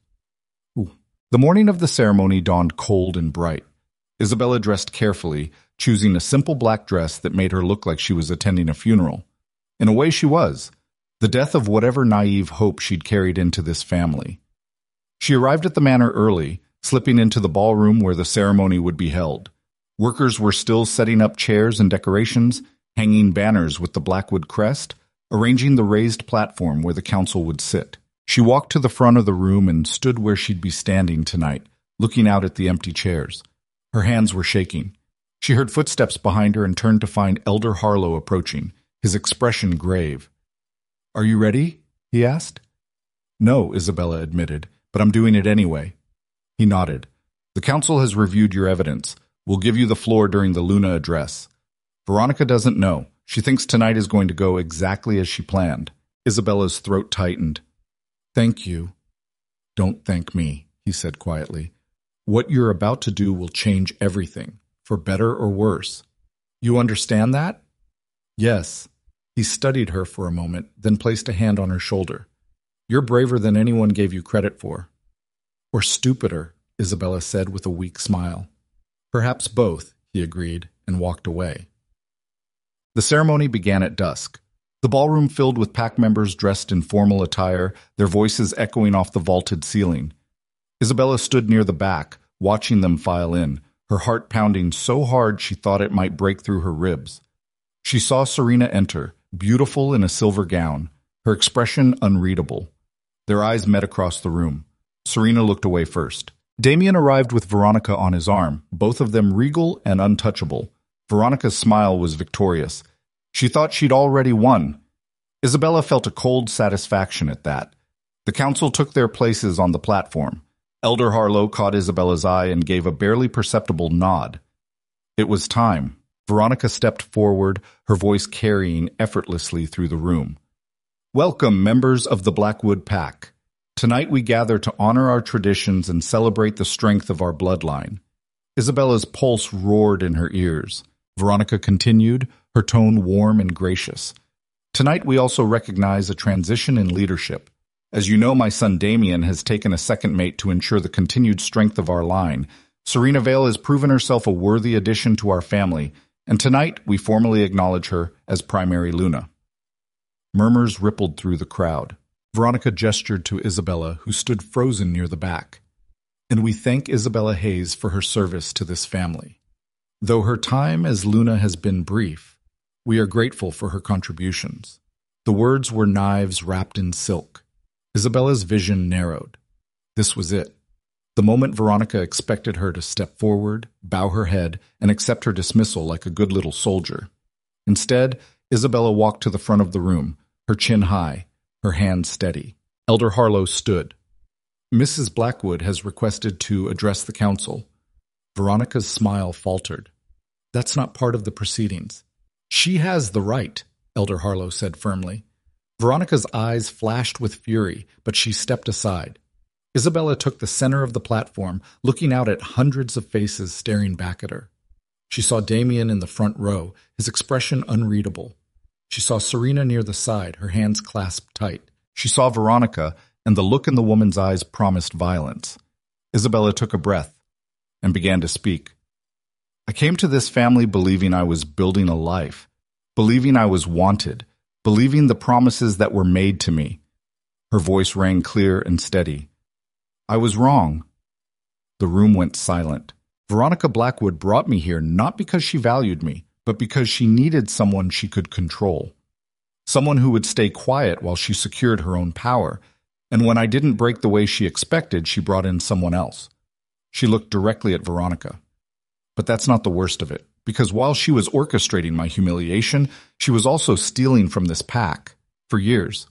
The morning of the ceremony dawned cold and bright. Isabella dressed carefully, choosing a simple black dress that made her look like she was attending a funeral. In a way she was, the death of whatever naive hope she'd carried into this family. She arrived at the manor early, slipping into the ballroom where the ceremony would be held. Workers were still setting up chairs and decorations, hanging banners with the Blackwood crest, arranging the raised platform where the council would sit. She walked to the front of the room and stood where she'd be standing tonight, looking out at the empty chairs. Her hands were shaking. She heard footsteps behind her and turned to find Elder Harlow approaching, his expression grave. "Are you ready?" he asked. "No," Isabella admitted, "but I'm doing it anyway." He nodded. "The council has reviewed your evidence. We'll give you the floor during the Luna address. Veronica doesn't know. She thinks tonight is going to go exactly as she planned." Isabella's throat tightened. "Thank you." "Don't thank me," he said quietly. "What you're about to do will change everything, for better or worse. You understand that?" "Yes." He studied her for a moment, then placed a hand on her shoulder. "You're braver than anyone gave you credit for." "Or stupider," Isabella said with a weak smile. "Perhaps both," he agreed, and walked away. The ceremony began at dusk. The ballroom filled with pack members dressed in formal attire, their voices echoing off the vaulted ceiling. Isabella stood near the back, watching them file in, her heart pounding so hard she thought it might break through her ribs. She saw Serena enter, beautiful in a silver gown, her expression unreadable. Their eyes met across the room. Serena looked away first. Damien arrived with Veronica on his arm, both of them regal and untouchable. Veronica's smile was victorious. She thought she'd already won. Isabella felt a cold satisfaction at that. The council took their places on the platform. Elder Harlow caught Isabella's eye and gave a barely perceptible nod. It was time. Veronica stepped forward, her voice carrying effortlessly through the room. "Welcome, members of the Blackwood Pack. Tonight we gather to honor our traditions and celebrate the strength of our bloodline." Isabella's pulse roared in her ears. Veronica continued, her tone warm and gracious. "Tonight we also recognize a transition in leadership. As you know, my son Damien has taken a second mate to ensure the continued strength of our line. Serena Vale has proven herself a worthy addition to our family, and tonight we formally acknowledge her as primary Luna." Murmurs rippled through the crowd. Veronica gestured to Isabella, who stood frozen near the back. "And we thank Isabella Hayes for her service to this family. Though her time as Luna has been brief, we are grateful for her contributions." The words were knives wrapped in silk. Isabella's vision narrowed. This was it. The moment Veronica expected her to step forward, bow her head, and accept her dismissal like a good little soldier. Instead, Isabella walked to the front of the room, her chin high, her hands steady. Elder Harlow stood. "Mrs. Blackwood has requested to address the council." Veronica's smile faltered. "That's not part of the proceedings." "She has the right," Elder Harlow said firmly. Veronica's eyes flashed with fury, but she stepped aside. Isabella took the center of the platform, looking out at hundreds of faces staring back at her. She saw Damien in the front row, his expression unreadable. She saw Serena near the side, her hands clasped tight. She saw Veronica, and the look in the woman's eyes promised violence. Isabella took a breath and began to speak. "I came to this family believing I was building a life, believing I was wanted, believing the promises that were made to me." Her voice rang clear and steady. "I was wrong." The room went silent. Veronica Blackwood brought me here not because she valued me, but because she needed someone she could control. Someone who would stay quiet while she secured her own power. And when I didn't break the way she expected, she brought in someone else. She looked directly at Veronica. But that's not the worst of it, because while she was orchestrating my humiliation, she was also stealing from this pack, for years.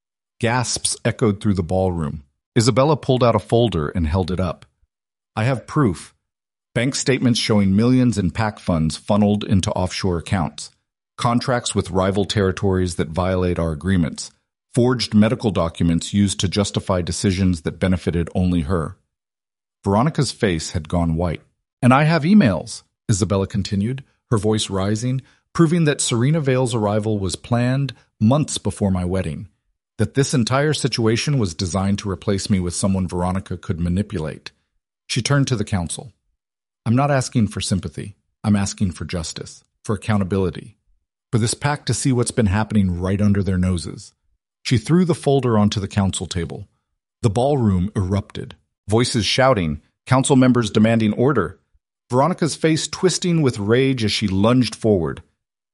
Gasps echoed through the ballroom. Isabella pulled out a folder and held it up. "I have proof. Bank statements showing millions in pack funds funneled into offshore accounts. Contracts with rival territories that violate our agreements. forged medical documents used to justify decisions that benefited only her. Veronica's face had gone white. "And I have emails," Isabella continued, her voice rising, proving that Serena Vale's arrival was planned months before my wedding, that this entire situation was designed to replace me with someone Veronica could manipulate. She turned to the council. "I'm not asking for sympathy. I'm asking for justice, for accountability, for this pack to see what's been happening right under their noses." She threw the folder onto the council table. The ballroom erupted, voices shouting, council members demanding order, Veronica's face twisting with rage as she lunged forward.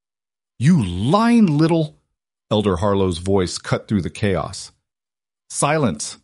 "You lying little—" Elder Harlow's voice cut through the chaos. "Silence!"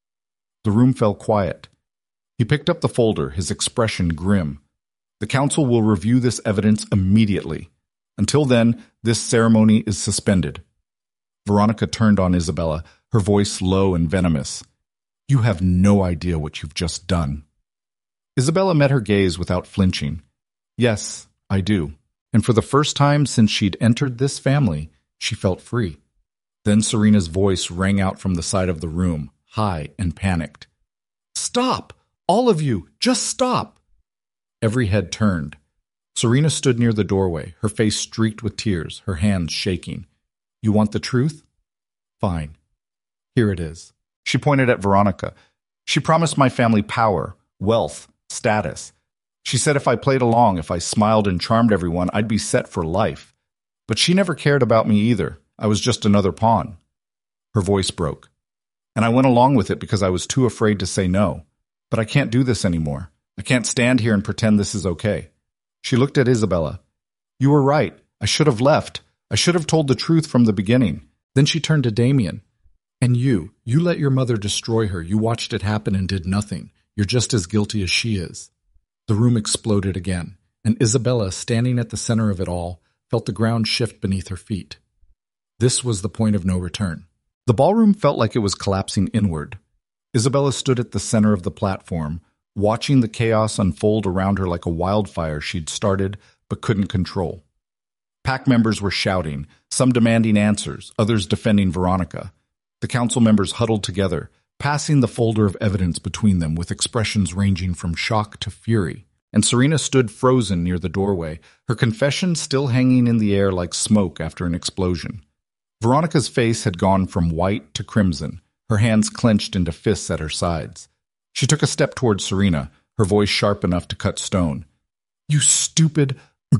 The room fell quiet. He picked up the folder, his expression grim. "The council will review this evidence immediately. Until then, this ceremony is suspended." Veronica turned on Isabella, her voice low and venomous. "You have no idea what you've just done." Isabella met her gaze without flinching. "Yes, I do." And for the first time since she'd entered this family, she felt free. Then Serena's voice rang out from the side of the room, high and panicked. "Stop! All of you! Just stop!" Every head turned. Serena stood near the doorway, her face streaked with tears, her hands shaking. "You want the truth? Fine. Here it is." She pointed at Veronica. "She promised my family power, wealth, status. She said if I played along, if I smiled and charmed everyone, I'd be set for life. But she never cared about me either. I was just another pawn." Her voice broke. "And I went along with it because I was too afraid to say no. But I can't do this anymore. I can't stand here and pretend this is okay." She looked at Isabella. "You were right. I should have left. I should have told the truth from the beginning." Then she turned to Damien. "And you let your mother destroy her. You watched it happen and did nothing. You're just as guilty as she is." The room exploded again, and Isabella, standing at the center of it all, felt the ground shift beneath her feet. This was the point of no return. The ballroom felt like it was collapsing inward. Isabella stood at the center of the platform, watching the chaos unfold around her like a wildfire she'd started but couldn't control. Pack members were shouting, some demanding answers, others defending Veronica. The council members huddled together, passing the folder of evidence between them with expressions ranging from shock to fury. And Serena stood frozen near the doorway, her confession still hanging in the air like smoke after an explosion. Veronica's face had gone from white to crimson, her hands clenched into fists at her sides. She took a step towards Serena, her voice sharp enough to cut stone. "You stupid,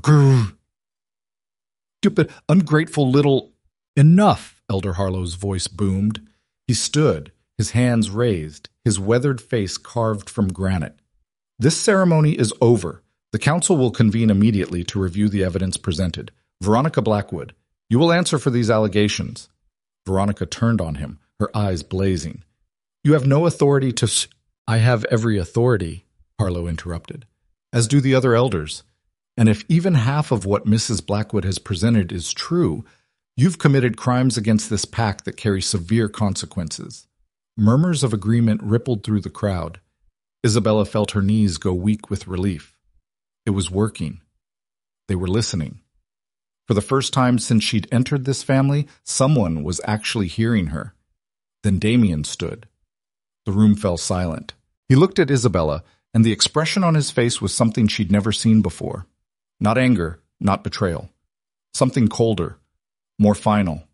ungrateful little—" "Enough!" Elder Harlow's voice boomed. He stood, his hands raised, his weathered face carved from granite. "This ceremony is over. The council will convene immediately to review the evidence presented. Veronica Blackwood, you will answer for these allegations." Veronica turned on him, her eyes blazing. "You have no authority to—" "I have every authority," Harlow interrupted, "as do the other elders. And if even half of what Mrs. Blackwood has presented is true, you've committed crimes against this pack that carry severe consequences." Murmurs of agreement rippled through the crowd. Isabella felt her knees go weak with relief. It was working. They were listening. For the first time since she'd entered this family, someone was actually hearing her. Then Damien stood. The room fell silent. He looked at Isabella, and the expression on his face was something she'd never seen before. Not anger, not betrayal. Something colder, more final.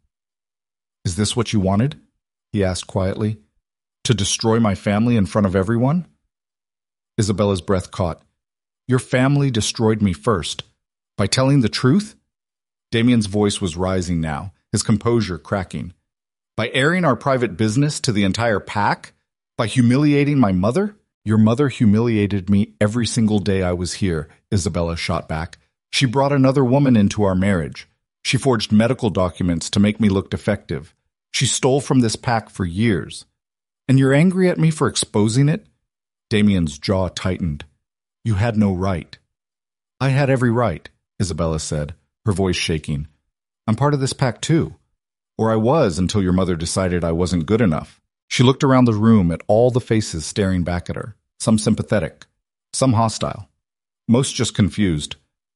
"Is this what you wanted?" he asked quietly. "To destroy my family in front of everyone?" Isabella's breath caught. "Your family destroyed me first. By telling the truth?" Damien's voice was rising now, his composure cracking. "By airing our private business to the entire pack? By humiliating my mother?" "Your mother humiliated me every single day I was here," Isabella shot back. "She brought another woman into our marriage. She forged medical documents to make me look defective. She stole from this pack for years. And you're angry at me for exposing it?" Damien's jaw tightened. "You had no right." "I had every right," Isabella said, her voice shaking. "I'm part of this pack too. Or I was until your mother decided I wasn't good enough." She looked around the room at all the faces staring back at her, some sympathetic, some hostile, most just confused.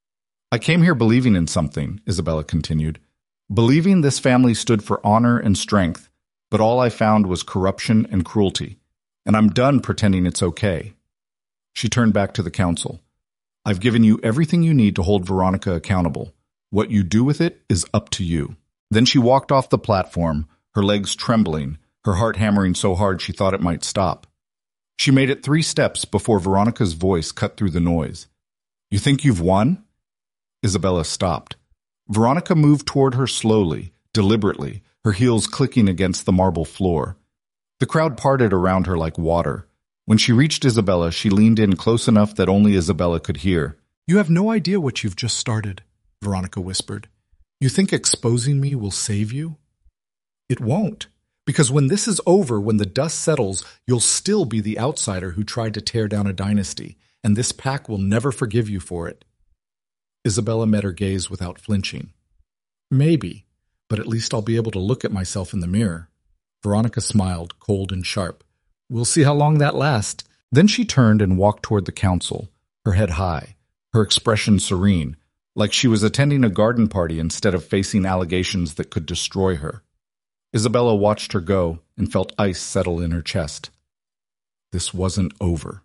"I came here believing in something," Isabella continued. "Believing this family stood for honor and strength, but all I found was corruption and cruelty, and I'm done pretending it's okay. She turned back to the council. I've given you everything you need to hold Veronica accountable. What you do with it is up to you. Then she walked off the platform, her legs trembling, her heart hammering so hard she thought it might stop. She made it 3 steps before Veronica's voice cut through the noise. You think you've won? Isabella stopped. Veronica moved toward her slowly, deliberately, her heels clicking against the marble floor. The crowd parted around her like water. When she reached Isabella, she leaned in close enough that only Isabella could hear. You have no idea what you've just started, Veronica whispered. You think exposing me will save you? It won't, because when this is over, when the dust settles, you'll still be the outsider who tried to tear down a dynasty, and this pack will never forgive you for it. Isabella met her gaze without flinching. Maybe, but at least I'll be able to look at myself in the mirror. Veronica smiled, cold and sharp. We'll see how long that lasts. Then she turned and walked toward the council, her head high, her expression serene, like she was attending a garden party instead of facing allegations that could destroy her. Isabella watched her go and felt ice settle in her chest. This wasn't over.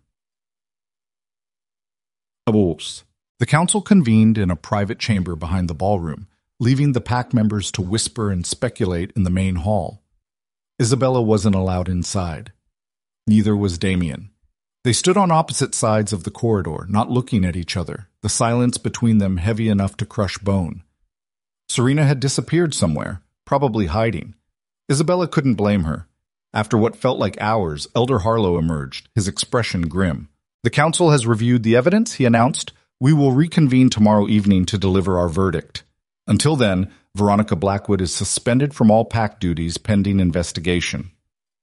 The council convened in a private chamber behind the ballroom, leaving the pack members to whisper and speculate in the main hall. Isabella wasn't allowed inside. Neither was Damien. They stood on opposite sides of the corridor, not looking at each other, the silence between them heavy enough to crush bone. Serena had disappeared somewhere, probably hiding. Isabella couldn't blame her. After what felt like hours, Elder Harlow emerged, his expression grim. The council has reviewed the evidence, he announced. We will reconvene tomorrow evening to deliver our verdict. Until then, Veronica Blackwood is suspended from all pack duties pending investigation.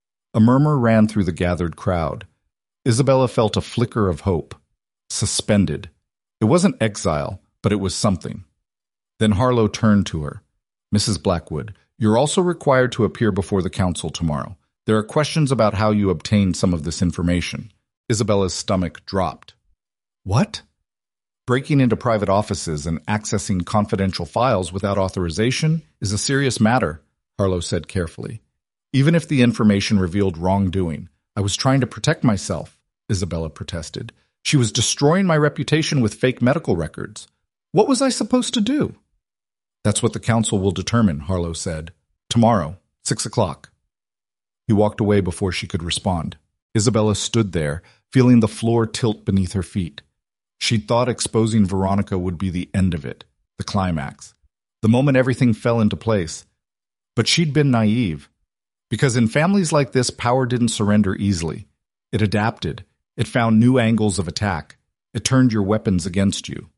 A murmur ran through the gathered crowd. Isabella felt a flicker of hope. Suspended. It wasn't exile, but it was something. Then Harlow turned to her. Mrs. Blackwood, you're also required to appear before the council tomorrow. There are questions about how you obtained some of this information. Isabella's stomach dropped. What? Breaking into private offices and accessing confidential files without authorization is a serious matter, Harlow said carefully. Even if the information revealed wrongdoing, I was trying to protect myself, Isabella protested. She was destroying my reputation with fake medical records. What was I supposed to do? That's what the council will determine, Harlow said. Tomorrow, 6 o'clock. He walked away before she could respond. Isabella stood there, feeling the floor tilt beneath her feet. She'd thought exposing Veronica would be the end of it, the climax, the moment everything fell into place. But she'd been naive. Because in families like this, power didn't surrender easily. It adapted. It found new angles of attack. It turned your weapons against you.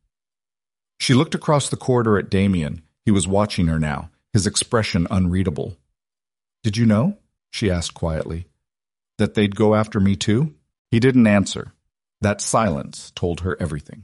She looked across the corridor at Damien. He was watching her now, his expression unreadable. Did you know? She asked quietly. That they'd go after me too? He didn't answer. That silence told her everything.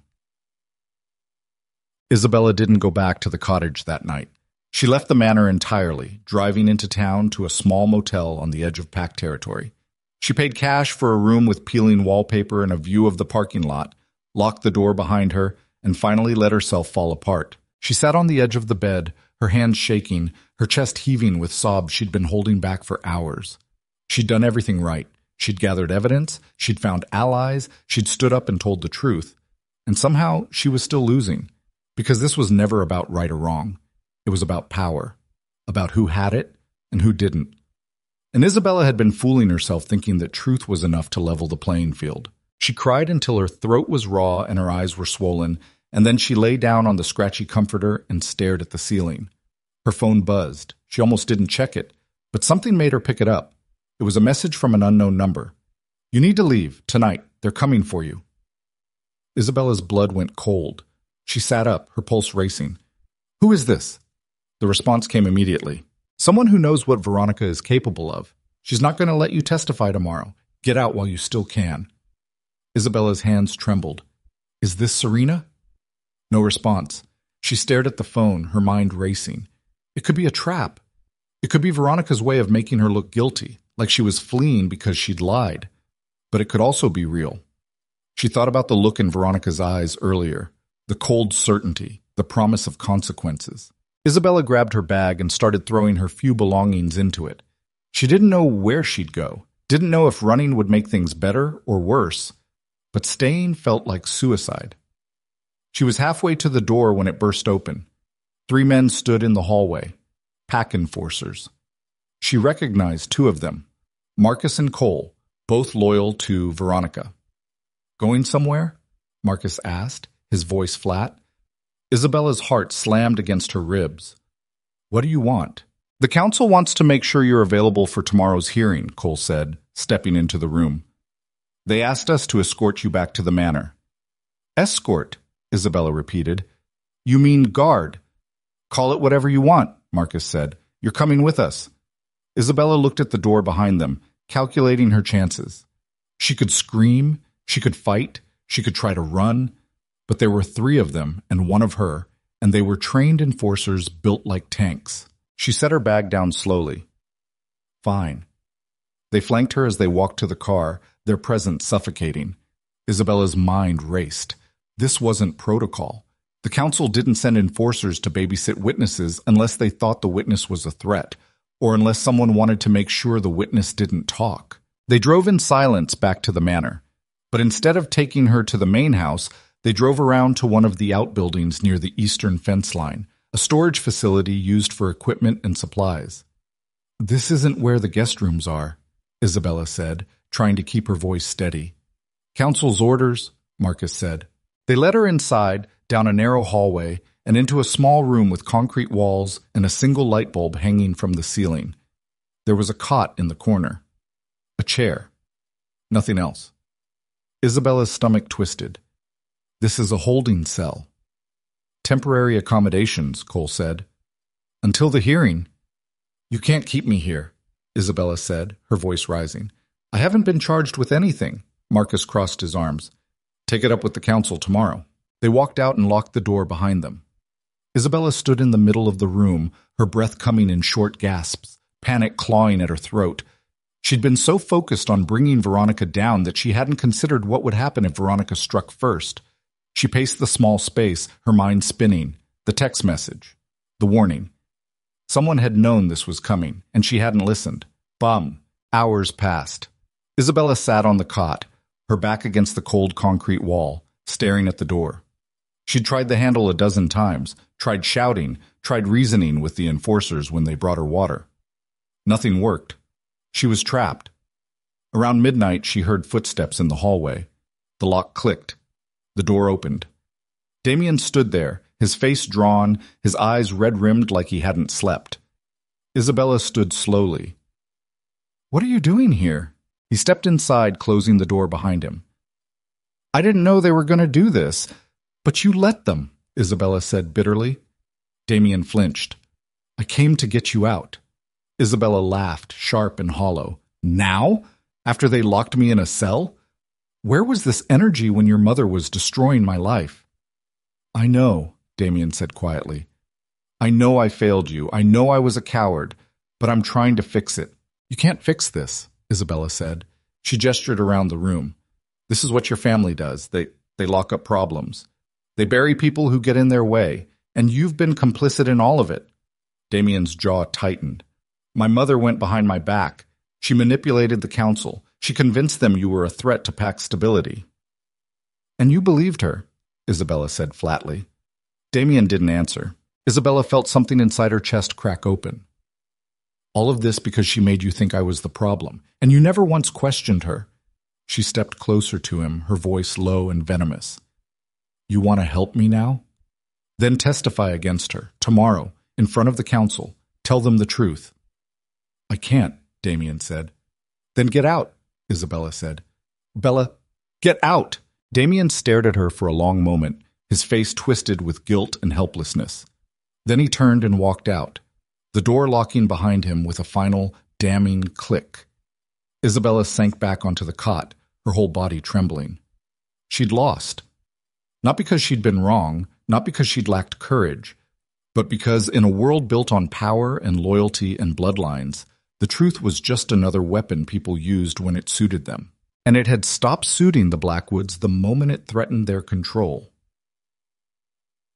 Isabella didn't go back to the cottage that night. She left the manor entirely, driving into town to a small motel on the edge of pack territory. She paid cash for a room with peeling wallpaper and a view of the parking lot, locked the door behind her, and finally let herself fall apart. She sat on the edge of the bed, her hands shaking, her chest heaving with sobs she'd been holding back for hours. She'd done everything right. She'd gathered evidence, she'd found allies, she'd stood up and told the truth. And somehow she was still losing, because this was never about right or wrong. It was about power, about who had it and who didn't. And Isabella had been fooling herself thinking that truth was enough to level the playing field. She cried until her throat was raw and her eyes were swollen, and then she lay down on the scratchy comforter and stared at the ceiling. Her phone buzzed. She almost didn't check it, but something made her pick it up. It was a message from an unknown number. You need to leave, tonight. They're coming for you. Isabella's blood went cold. She sat up, her pulse racing. Who is this? The response came immediately. Someone who knows what Veronica is capable of. She's not going to let you testify tomorrow. Get out while you still can. Isabella's hands trembled. Is this Serena? No response. She stared at the phone, her mind racing. It could be a trap. It could be Veronica's way of making her look guilty, like she was fleeing because she'd lied. But it could also be real. She thought about the look in Veronica's eyes earlier, the cold certainty, the promise of consequences. Isabella grabbed her bag and started throwing her few belongings into it. She didn't know where she'd go, didn't know if running would make things better or worse, but staying felt like suicide. She was halfway to the door when it burst open. 3 men stood in the hallway, pack enforcers. She recognized 2 of them, Marcus and Cole, both loyal to Veronica. "Going somewhere?" Marcus asked, his voice flat. Isabella's heart slammed against her ribs. "What do you want?" "The council wants to make sure you're available for tomorrow's hearing," Cole said, stepping into the room. "They asked us to escort you back to the manor." "Escort," Isabella repeated. "You mean guard." "Call it whatever you want," Marcus said. "You're coming with us." Isabella looked at the door behind them, calculating her chances. She could scream, she could fight, she could try to run, but there were 3 of them and 1 of her, and they were trained enforcers built like tanks. She set her bag down slowly. "Fine." They flanked her as they walked to the car, their presence suffocating. Isabella's mind raced. This wasn't protocol. The council didn't send enforcers to babysit witnesses unless they thought the witness was a threat, or unless someone wanted to make sure the witness didn't talk. They drove in silence back to the manor, but instead of taking her to the main house, they drove around to one of the outbuildings near the eastern fence line, a storage facility used for equipment and supplies. "This isn't where the guest rooms are," Isabella said, trying to keep her voice steady. "Council's orders," Marcus said. They led her inside, down a narrow hallway, and into a small room with concrete walls and a single light bulb hanging from the ceiling. There was a cot in the corner. A chair. Nothing else. Isabella's stomach twisted. "This is a holding cell." "Temporary accommodations," Cole said. "Until the hearing." "You can't keep me here," Isabella said, her voice rising. "I haven't been charged with anything." Marcus crossed his arms. "Take it up with the council tomorrow." They walked out and locked the door behind them. Isabella stood in the middle of the room, her breath coming in short gasps, panic clawing at her throat. She'd been so focused on bringing Veronica down that she hadn't considered what would happen if Veronica struck first. She paced the small space, her mind spinning. The text message. The warning. Someone had known this was coming, and she hadn't listened. Bum. Hours passed. Isabella sat on the cot, her back against the cold concrete wall, staring at the door. She'd tried the handle a dozen times, tried shouting, tried reasoning with the enforcers when they brought her water. Nothing worked. She was trapped. Around midnight, she heard footsteps in the hallway. The lock clicked. The door opened. Damien stood there, his face drawn, his eyes red-rimmed like he hadn't slept. Isabella stood slowly. "What are you doing here?" He stepped inside, closing the door behind him. "I didn't know they were going to do this, but you let them," Isabella said bitterly. Damien flinched. "I came to get you out." Isabella laughed, sharp and hollow. "Now? After they locked me in a cell? Where was this energy when your mother was destroying my life?" "I know," Damien said quietly. "I know I failed you. I know I was a coward, but I'm trying to fix it." "You can't fix this," Isabella said. She gestured around the room. "This is what your family does. They lock up problems. They bury people who get in their way, and you've been complicit in all of it." Damien's jaw tightened. "My mother went behind my back. She manipulated the council. She convinced them you were a threat to pack stability." "And you believed her," Isabella said flatly. Damien didn't answer. Isabella felt something inside her chest crack open. "All of this because she made you think I was the problem, and you never once questioned her." She stepped closer to him, her voice low and venomous. "You want to help me now? Then testify against her, tomorrow, in front of the council. Tell them the truth." "I can't," Damien said. "Then get out," Isabella said. "Bella, get out!" Damien stared at her for a long moment, his face twisted with guilt and helplessness. Then he turned and walked out, the door locking behind him with a final, damning click. Isabella sank back onto the cot, her whole body trembling. She'd lost. Not because she'd been wrong, not because she'd lacked courage, but because in a world built on power and loyalty and bloodlines, the truth was just another weapon people used when it suited them. And it had stopped suiting the Blackwoods the moment it threatened their control.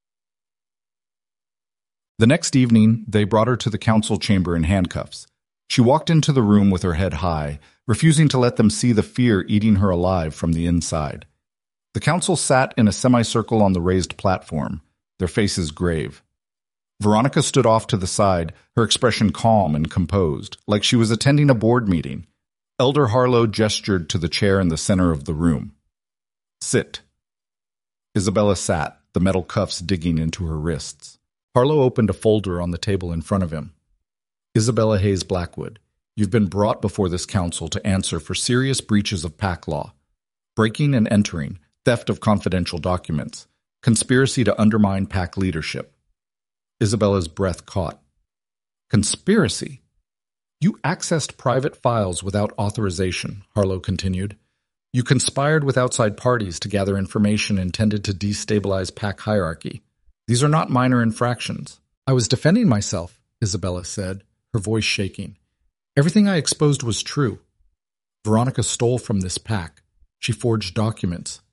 The next evening, they brought her to the council chamber in handcuffs. She walked into the room with her head high, refusing to let them see the fear eating her alive from the inside. The council sat in a semicircle on the raised platform, their faces grave. Veronica stood off to the side, her expression calm and composed, like she was attending a board meeting. Elder Harlow gestured to the chair in the center of the room. "Sit." Isabella sat, the metal cuffs digging into her wrists. Harlow opened a folder on the table in front of him. "Isabella Hayes Blackwood, you've been brought before this council to answer for serious breaches of PAC law, breaking and entering, theft of confidential documents, conspiracy to undermine PAC leadership." Isabella's breath caught. "Conspiracy? You accessed private files without authorization," Harlow continued. "You conspired with outside parties to gather information intended to destabilize PAC hierarchy. These are not minor infractions." "I was defending myself," Isabella said, her voice shaking. "Everything I exposed was true. Veronica stole from this PAC. She forged documents.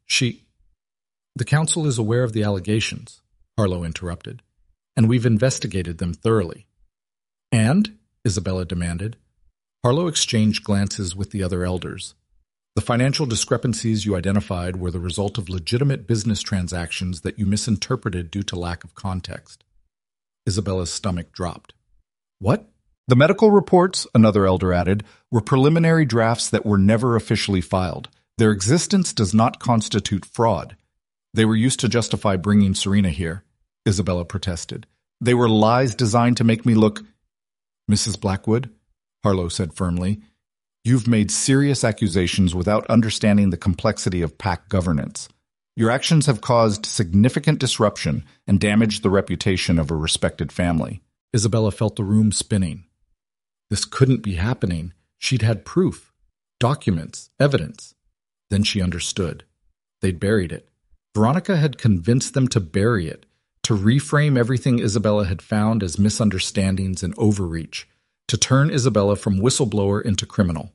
The council is aware of the allegations," Harlow interrupted, "and we've investigated them thoroughly." "And?" Isabella demanded. Harlow exchanged glances with the other elders. "The financial discrepancies you identified were the result of legitimate business transactions that you misinterpreted due to lack of context." Isabella's stomach dropped. "What?" "The medical reports," another elder added, "were preliminary drafts that were never officially filed. Their existence does not constitute fraud. They were used to justify bringing Serena here," Isabella protested. "They were lies designed to make me look—" "Mrs. Blackwood," Harlow said firmly, "you've made serious accusations without understanding the complexity of PAC governance. Your actions have caused significant disruption and damaged the reputation of a respected family." Isabella felt the room spinning. This couldn't be happening. She'd had proof, documents, evidence. Then she understood. They'd buried it. Veronica had convinced them to bury it, to reframe everything Isabella had found as misunderstandings and overreach, to turn Isabella from whistleblower into criminal.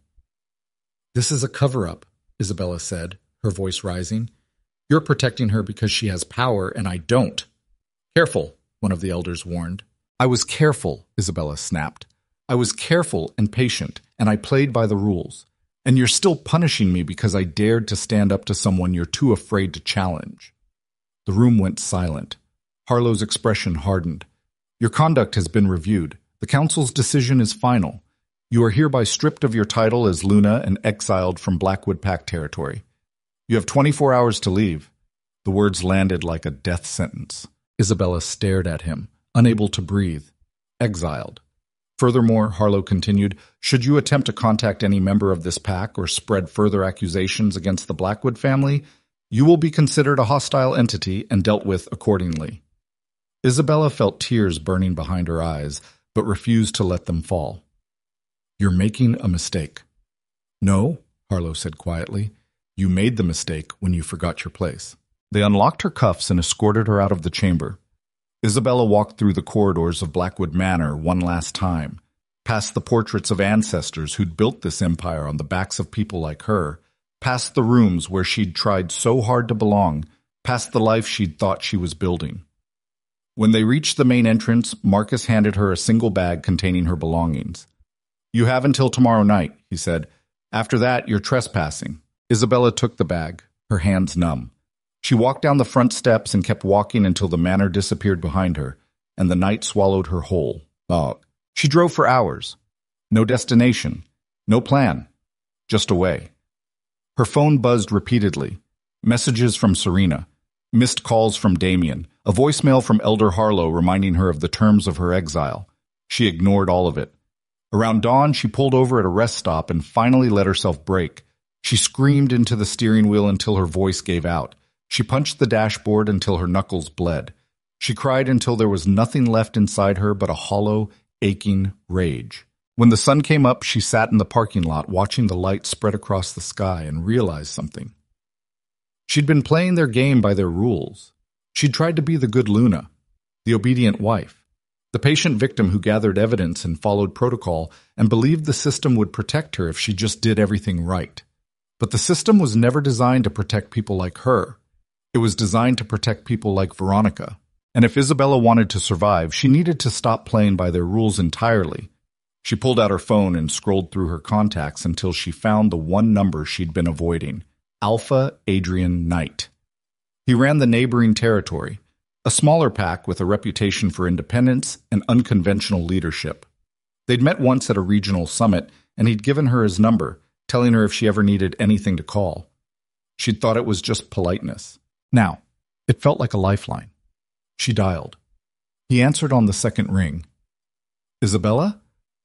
"This is a cover-up," Isabella said, her voice rising. "You're protecting her because she has power, and I don't." "Careful," one of the elders warned. "I was careful," Isabella snapped. "I was careful and patient, and I played by the rules. And you're still punishing me because I dared to stand up to someone you're too afraid to challenge." The room went silent. Harlow's expression hardened. "Your conduct has been reviewed. The council's decision is final. You are hereby stripped of your title as Luna and exiled from Blackwood PAC territory. You have 24 hours to leave." The words landed like a death sentence. Isabella stared at him, unable to breathe. Exiled. Furthermore, Harlow continued, should you attempt to contact any member of this PAC or spread further accusations against the Blackwood family, you will be considered a hostile entity and dealt with accordingly. Isabella felt tears burning behind her eyes, but refused to let them fall. "You're making a mistake." "No," Harlow said quietly. "You made the mistake when you forgot your place." They unlocked her cuffs and escorted her out of the chamber. Isabella walked through the corridors of Blackwood Manor one last time, past the portraits of ancestors who'd built this empire on the backs of people like her, past the rooms where she'd tried so hard to belong, past the life she'd thought she was building. When they reached the main entrance, Marcus handed her a single bag containing her belongings. "You have until tomorrow night," he said. "After that, you're trespassing." Isabella took the bag, her hands numb. She walked down the front steps and kept walking until the manor disappeared behind her, and the night swallowed her whole. She drove for hours. No destination, no plan, just away. Her phone buzzed repeatedly. Messages from Serena, missed calls from Damien, a voicemail from Elder Harlow reminding her of the terms of her exile. She ignored all of it. Around dawn, she pulled over at a rest stop and finally let herself brake. She screamed into the steering wheel until her voice gave out. She punched the dashboard until her knuckles bled. She cried until there was nothing left inside her but a hollow, aching rage. When the sun came up, she sat in the parking lot watching the light spread across the sky and realized something. She'd been playing their game by their rules. She'd tried to be the good Luna, the obedient wife, the patient victim who gathered evidence and followed protocol and believed the system would protect her if she just did everything right. But the system was never designed to protect people like her. It was designed to protect people like Veronica. And if Isabella wanted to survive, she needed to stop playing by their rules entirely. She pulled out her phone and scrolled through her contacts until she found the one number she'd been avoiding, Alpha Adrian Knight. He ran the neighboring territory, a smaller pack with a reputation for independence and unconventional leadership. They'd met once at a regional summit, and he'd given her his number, telling her if she ever needed anything to call. She'd thought it was just politeness. Now, it felt like a lifeline. She dialed. He answered on the second ring. "Isabella?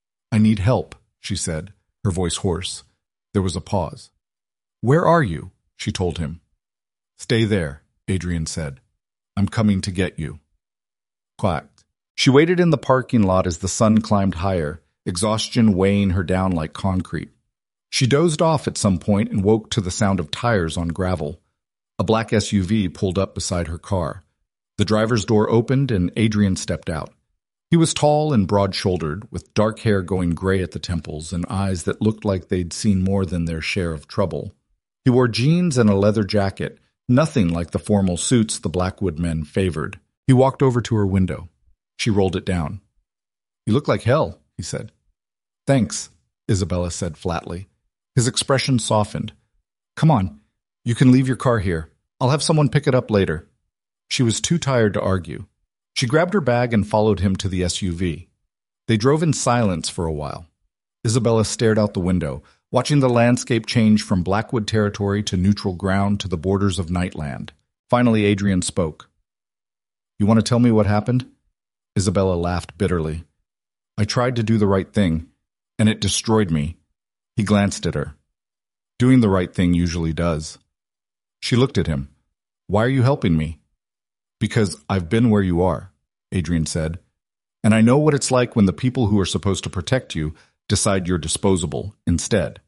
I need help," she said, her voice hoarse. There was a pause. "Where are you?" she told him. "Stay there," Adrian said. "I'm coming to get you." Clacked. She waited in the parking lot as the sun climbed higher, exhaustion weighing her down like concrete. She dozed off at some point and woke to the sound of tires on gravel. A black SUV pulled up beside her car. The driver's door opened and Adrian stepped out. He was tall and broad-shouldered, with dark hair going gray at the temples and eyes that looked like they'd seen more than their share of trouble. He wore jeans and a leather jacket, nothing like the formal suits the Blackwood men favored. He walked over to her window. She rolled it down. "You look like hell," he said. "Thanks," Isabella said flatly. His expression softened. "Come on, you can leave your car here. I'll have someone pick it up later." She was too tired to argue. She grabbed her bag and followed him to the SUV. They drove in silence for a while. Isabella stared out the window, watching the landscape change from Blackwood territory to neutral ground to the borders of Nightland. Finally, Adrian spoke. "You want to tell me what happened?" Isabella laughed bitterly. "I tried to do the right thing, and it destroyed me." He glanced at her. "Doing the right thing usually does." She looked at him. "Why are you helping me?" "Because I've been where you are," Adrian said. "And I know what it's like when the people who are supposed to protect you decide you're disposable instead."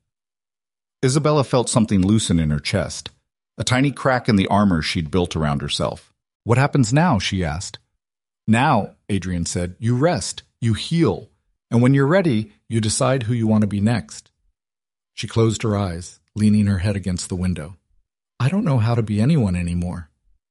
Isabella felt something loosen in her chest, a tiny crack in the armor she'd built around herself. "What happens now?" she asked. "Now," Adrian said, "you rest, you heal, and when you're ready, you decide who you want to be next." She closed her eyes, leaning her head against the window. "I don't know how to be anyone anymore."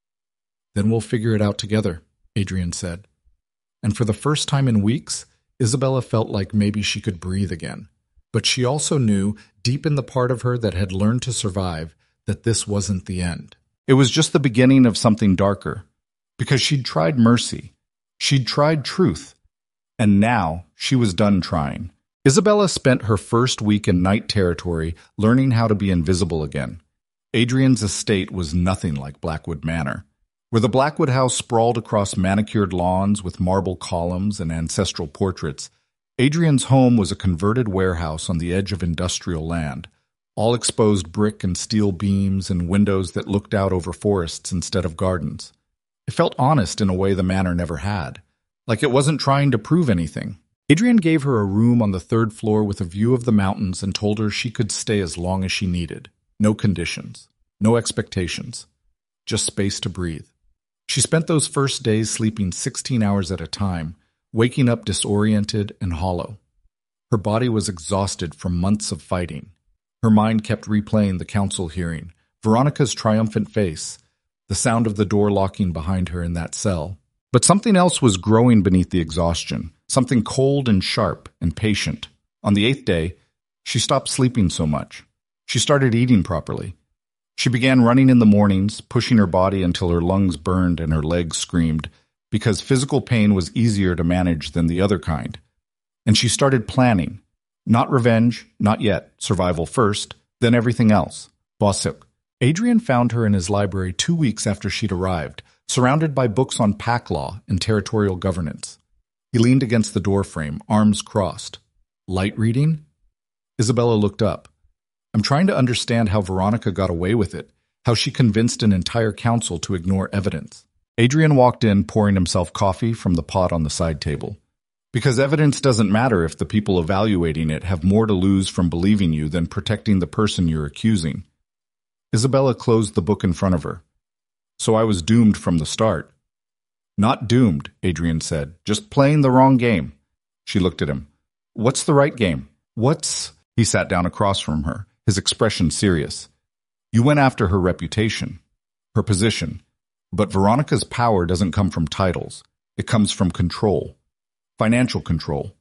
"Then we'll figure it out together," Adrian said. And for the first time in weeks, Isabella felt like maybe she could breathe again. But she also knew, deep in the part of her that had learned to survive, that this wasn't the end. It was just the beginning of something darker. Because she'd tried mercy. She'd tried truth. And now she was done trying. Isabella spent her first week in Night territory learning how to be invisible again. Adrian's estate was nothing like Blackwood Manor. Where the Blackwood house sprawled across manicured lawns with marble columns and ancestral portraits, Adrian's home was a converted warehouse on the edge of industrial land, all exposed brick and steel beams and windows that looked out over forests instead of gardens. It felt honest in a way the manor never had, like it wasn't trying to prove anything. Adrian gave her a room on the third floor with a view of the mountains and told her she could stay as long as she needed. No conditions, no expectations, just space to breathe. She spent those first days sleeping 16 hours at a time, waking up disoriented and hollow. Her body was exhausted from months of fighting. Her mind kept replaying the council hearing, Veronica's triumphant face, the sound of the door locking behind her in that cell. But something else was growing beneath the exhaustion, something cold and sharp and patient. On the 8th day, she stopped sleeping so much. She started eating properly. She began running in the mornings, pushing her body until her lungs burned and her legs screamed, because physical pain was easier to manage than the other kind. And she started planning. Not revenge, not yet. Survival first, then everything else. Bosuk. Adrian found her in his library 2 weeks after she'd arrived, surrounded by books on pack law and territorial governance. He leaned against the doorframe, arms crossed. "Light reading?" Isabella looked up. "I'm trying to understand how Veronica got away with it, how she convinced an entire council to ignore evidence." Adrian walked in, pouring himself coffee from the pot on the side table. "Because evidence doesn't matter if the people evaluating it have more to lose from believing you than protecting the person you're accusing." Isabella closed the book in front of her. "So I was doomed from the start." "Not doomed," Adrian said, "just playing the wrong game." She looked at him. "What's the right game? What's—" He sat down across from her, his expression serious. "You went after her reputation, her position. But Veronica's power doesn't come from titles. It comes from control. Financial control.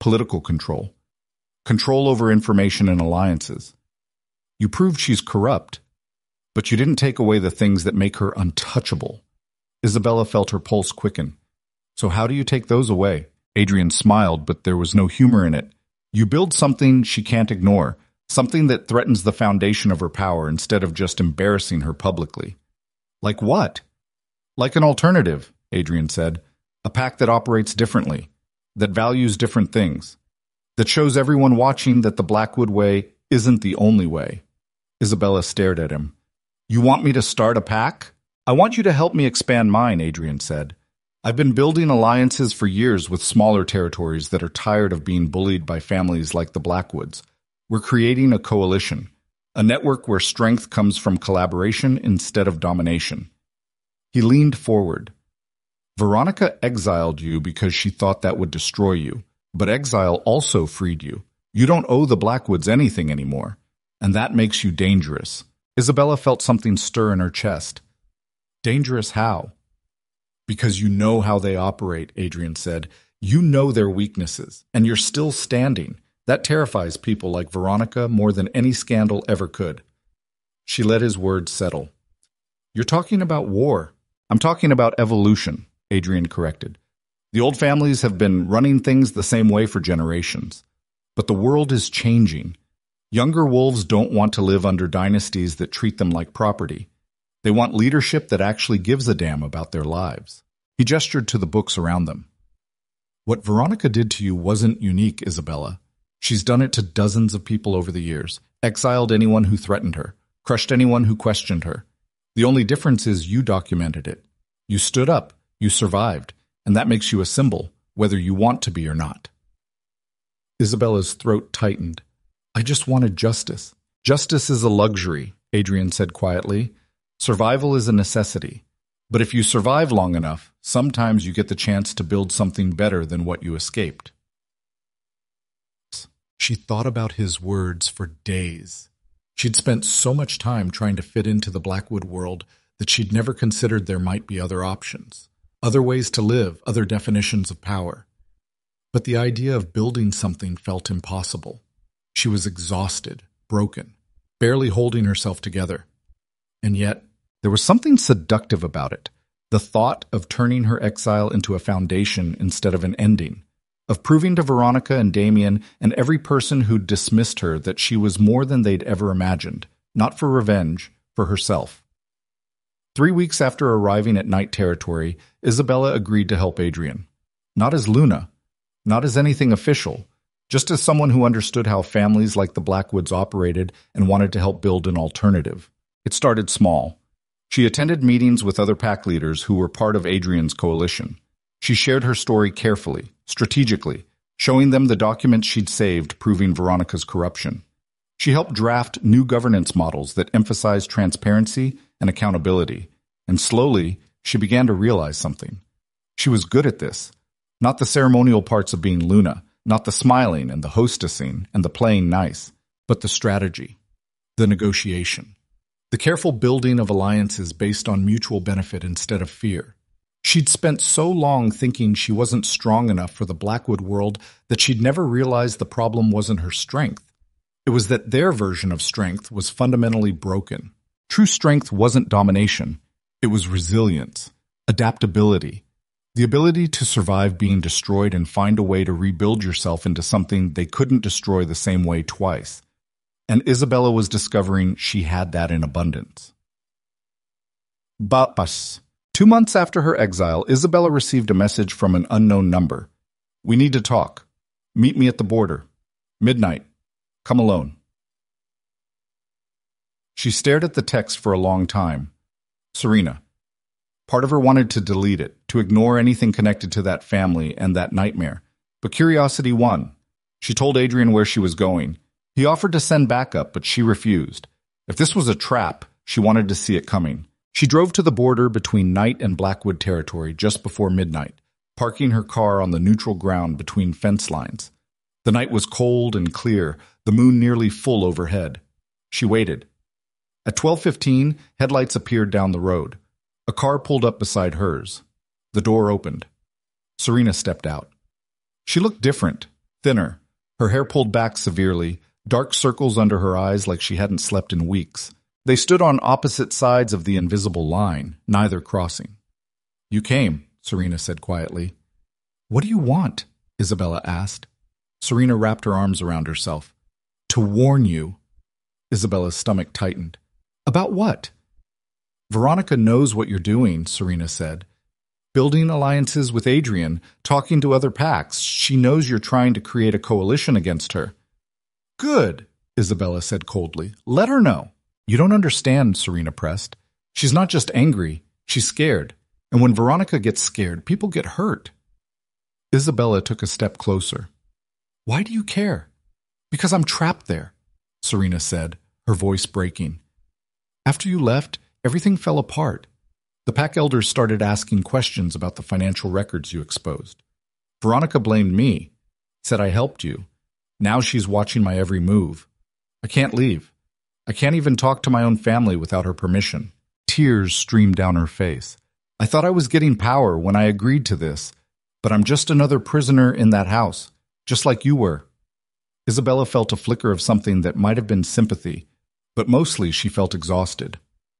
political control, control over information and alliances. You proved she's corrupt, but you didn't take away the things that make her untouchable. Isabella felt her pulse quicken. So how do you take those away? Adrian smiled, but there was no humor in it. You build something she can't ignore, something that threatens the foundation of her power instead of just embarrassing her publicly. Like what? Like an alternative, Adrian said. A pact that operates differently, that values different things, that shows everyone watching that the Blackwood way isn't the only way. Isabella stared at him. You want me to start a pact? I want you to help me expand mine, Adrian said. I've been building alliances for years with smaller territories that are tired of being bullied by families like the Blackwoods. We're creating a coalition, a network where strength comes from collaboration instead of domination. He leaned forward. Veronica exiled you because she thought that would destroy you, but exile also freed you. You don't owe the Blackwoods anything anymore, and that makes you dangerous. Isabella felt something stir in her chest. Dangerous how? Because you know how they operate, Adrian said. You know their weaknesses, and you're still standing. That terrifies people like Veronica more than any scandal ever could. She let his words settle. You're talking about war. I'm talking about evolution, Adrian corrected. The old families have been running things the same way for generations. But the world is changing. Younger wolves don't want to live under dynasties that treat them like property. They want leadership that actually gives a damn about their lives. He gestured to the books around them. What Veronica did to you wasn't unique, Isabella. She's done it to dozens of people over the years, exiled anyone who threatened her, crushed anyone who questioned her. The only difference is you documented it. You stood up, you survived, and that makes you a symbol, whether you want to be or not. Isabella's throat tightened. I just wanted justice. Justice is a luxury, Adrian said quietly. Survival is a necessity. But if you survive long enough, sometimes you get the chance to build something better than what you escaped. She thought about his words for days. She'd spent so much time trying to fit into the Blackwood world that she'd never considered there might be other options, other ways to live, other definitions of power. But the idea of building something felt impossible. She was exhausted, broken, barely holding herself together. And yet, there was something seductive about it, the thought of turning her exile into a foundation instead of an ending, of proving to Veronica and Damien and every person who'd dismissed her that she was more than they'd ever imagined, not for revenge, for herself. 3 weeks after arriving at Night Territory, Isabella agreed to help Adrian. Not as Luna, not as anything official, just as someone who understood how families like the Blackwoods operated and wanted to help build an alternative. It started small. She attended meetings with other pack leaders who were part of Adrian's coalition. She shared her story carefully, strategically, showing them the documents she'd saved proving Veronica's corruption. She helped draft new governance models that emphasized transparency and accountability, and slowly she began to realize something. She was good at this, not the ceremonial parts of being Luna, not the smiling and the hostessing and the playing nice, but the strategy, the negotiation. The careful building of alliances based on mutual benefit instead of fear. She'd spent so long thinking she wasn't strong enough for the Blackwood world that she'd never realized the problem wasn't her strength. It was that their version of strength was fundamentally broken. True strength wasn't domination. It was resilience, adaptability, the ability to survive being destroyed and find a way to rebuild yourself into something they couldn't destroy the same way twice. And Isabella was discovering she had that in abundance. But 2 months after her exile, Isabella received a message from an unknown number. We need to talk. Meet me at the border. Midnight. Come alone. She stared at the text for a long time. Serena. Part of her wanted to delete it, to ignore anything connected to that family and that nightmare. But curiosity won. She told Adrian where she was going. He offered to send backup, but she refused. If this was a trap, she wanted to see it coming. She drove to the border between Night and Blackwood territory just before midnight, parking her car on the neutral ground between fence lines. The night was cold and clear, the moon nearly full overhead. She waited. At 12:15, headlights appeared down the road. A car pulled up beside hers. The door opened. Serena stepped out. She looked different, thinner, her hair pulled back severely, dark circles under her eyes like she hadn't slept in weeks. They stood on opposite sides of the invisible line, neither crossing. "You came," Serena said quietly. "What do you want?" Isabella asked. Serena wrapped her arms around herself. "To warn you." Isabella's stomach tightened. "About what?" "Veronica knows what you're doing," Serena said. "Building alliances with Adrian, talking to other packs. She knows you're trying to create a coalition against her." "Good," Isabella said coldly. "Let her know." "You don't understand," Serena pressed. "She's not just angry, she's scared. And when Veronica gets scared, people get hurt." Isabella took a step closer. "Why do you care?" "Because I'm trapped there," Serena said, her voice breaking. "After you left, everything fell apart. The pack elders started asking questions about the financial records you exposed. Veronica blamed me, said I helped you. Now she's watching my every move. I can't leave. I can't even talk to my own family without her permission." Tears streamed down her face. "I thought I was getting power when I agreed to this, but I'm just another prisoner in that house, just like you were." Isabella felt a flicker of something that might have been sympathy, but mostly she felt exhausted.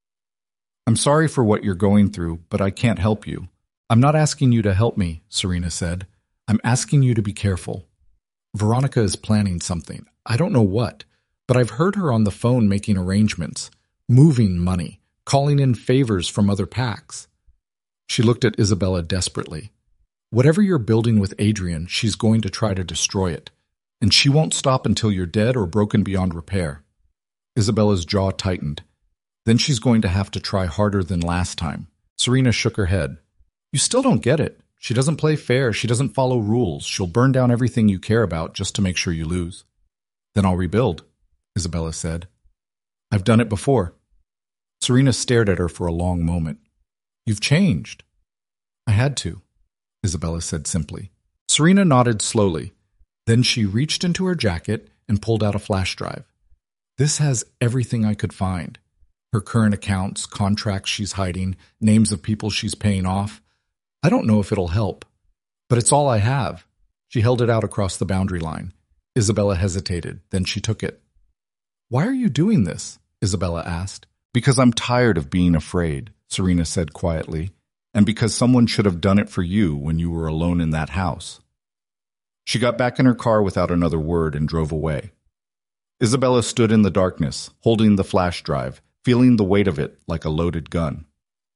"I'm sorry for what you're going through, but I can't help you." "I'm not asking you to help me," Serena said. "I'm asking you to be careful. Veronica is planning something. I don't know what, but I've heard her on the phone making arrangements, moving money, calling in favors from other packs." She looked at Isabella desperately. "Whatever you're building with Adrian, she's going to try to destroy it, and she won't stop until you're dead or broken beyond repair." Isabella's jaw tightened. "Then she's going to have to try harder than last time." Serena shook her head. "You still don't get it. She doesn't play fair. She doesn't follow rules. She'll burn down everything you care about just to make sure you lose." "Then I'll rebuild," Isabella said. "I've done it before." Serena stared at her for a long moment. "You've changed." "I had to," Isabella said simply. Serena nodded slowly. Then she reached into her jacket and pulled out a flash drive. "This has everything I could find. Her current accounts, contracts she's hiding, names of people she's paying off. I don't know if it'll help, but it's all I have." She held it out across the boundary line. Isabella hesitated, then she took it. "Why are you doing this?" Isabella asked. "Because I'm tired of being afraid," Serena said quietly, "and because someone should have done it for you when you were alone in that house." She got back in her car without another word and drove away. Isabella stood in the darkness, holding the flash drive, feeling the weight of it like a loaded gun.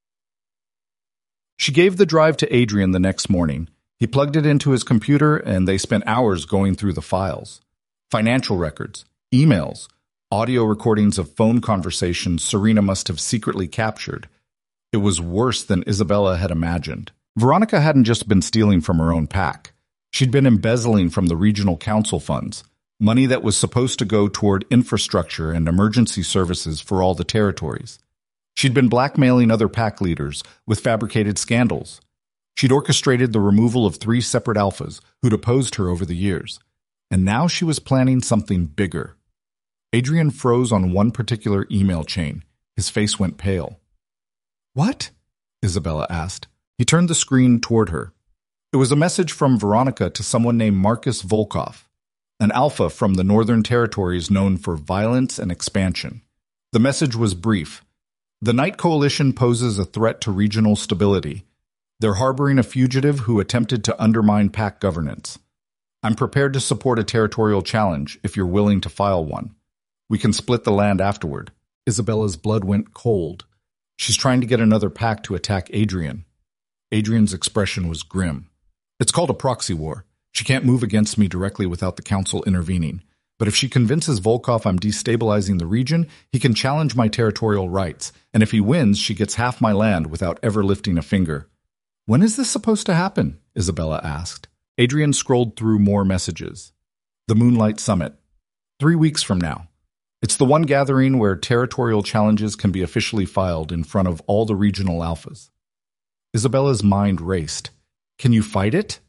She gave the drive to Adrian the next morning. He plugged it into his computer, and they spent hours going through the files. Financial records, emails, audio recordings of phone conversations Serena must have secretly captured. It was worse than Isabella had imagined. Veronica hadn't just been stealing from her own pack. She'd been embezzling from the regional council funds, money that was supposed to go toward infrastructure and emergency services for all the territories. She'd been blackmailing other pack leaders with fabricated scandals. She'd orchestrated the removal of 3 separate alphas who'd opposed her over the years. And now she was planning something bigger. Adrian froze on one particular email chain. His face went pale. "What?" Isabella asked. He turned the screen toward her. It was a message from Veronica to someone named Marcus Volkov, an alpha from the Northern Territories known for violence and expansion. The message was brief. "The Night Coalition poses a threat to regional stability. They're harboring a fugitive who attempted to undermine pack governance. I'm prepared to support a territorial challenge if you're willing to file one. We can split the land afterward." Isabella's blood went cold. She's trying to get another pack to attack Adrian. Adrian's expression was grim. "It's called a proxy war. She can't move against me directly without the council intervening. But if she convinces Volkov I'm destabilizing the region, he can challenge my territorial rights. And if he wins, she gets half my land without ever lifting a finger." "When is this supposed to happen?" Isabella asked. Adrian scrolled through more messages. "The Moonlight Summit. 3 weeks from now. It's the one gathering where territorial challenges can be officially filed in front of all the regional alphas." Isabella's mind raced. "Can you fight it?"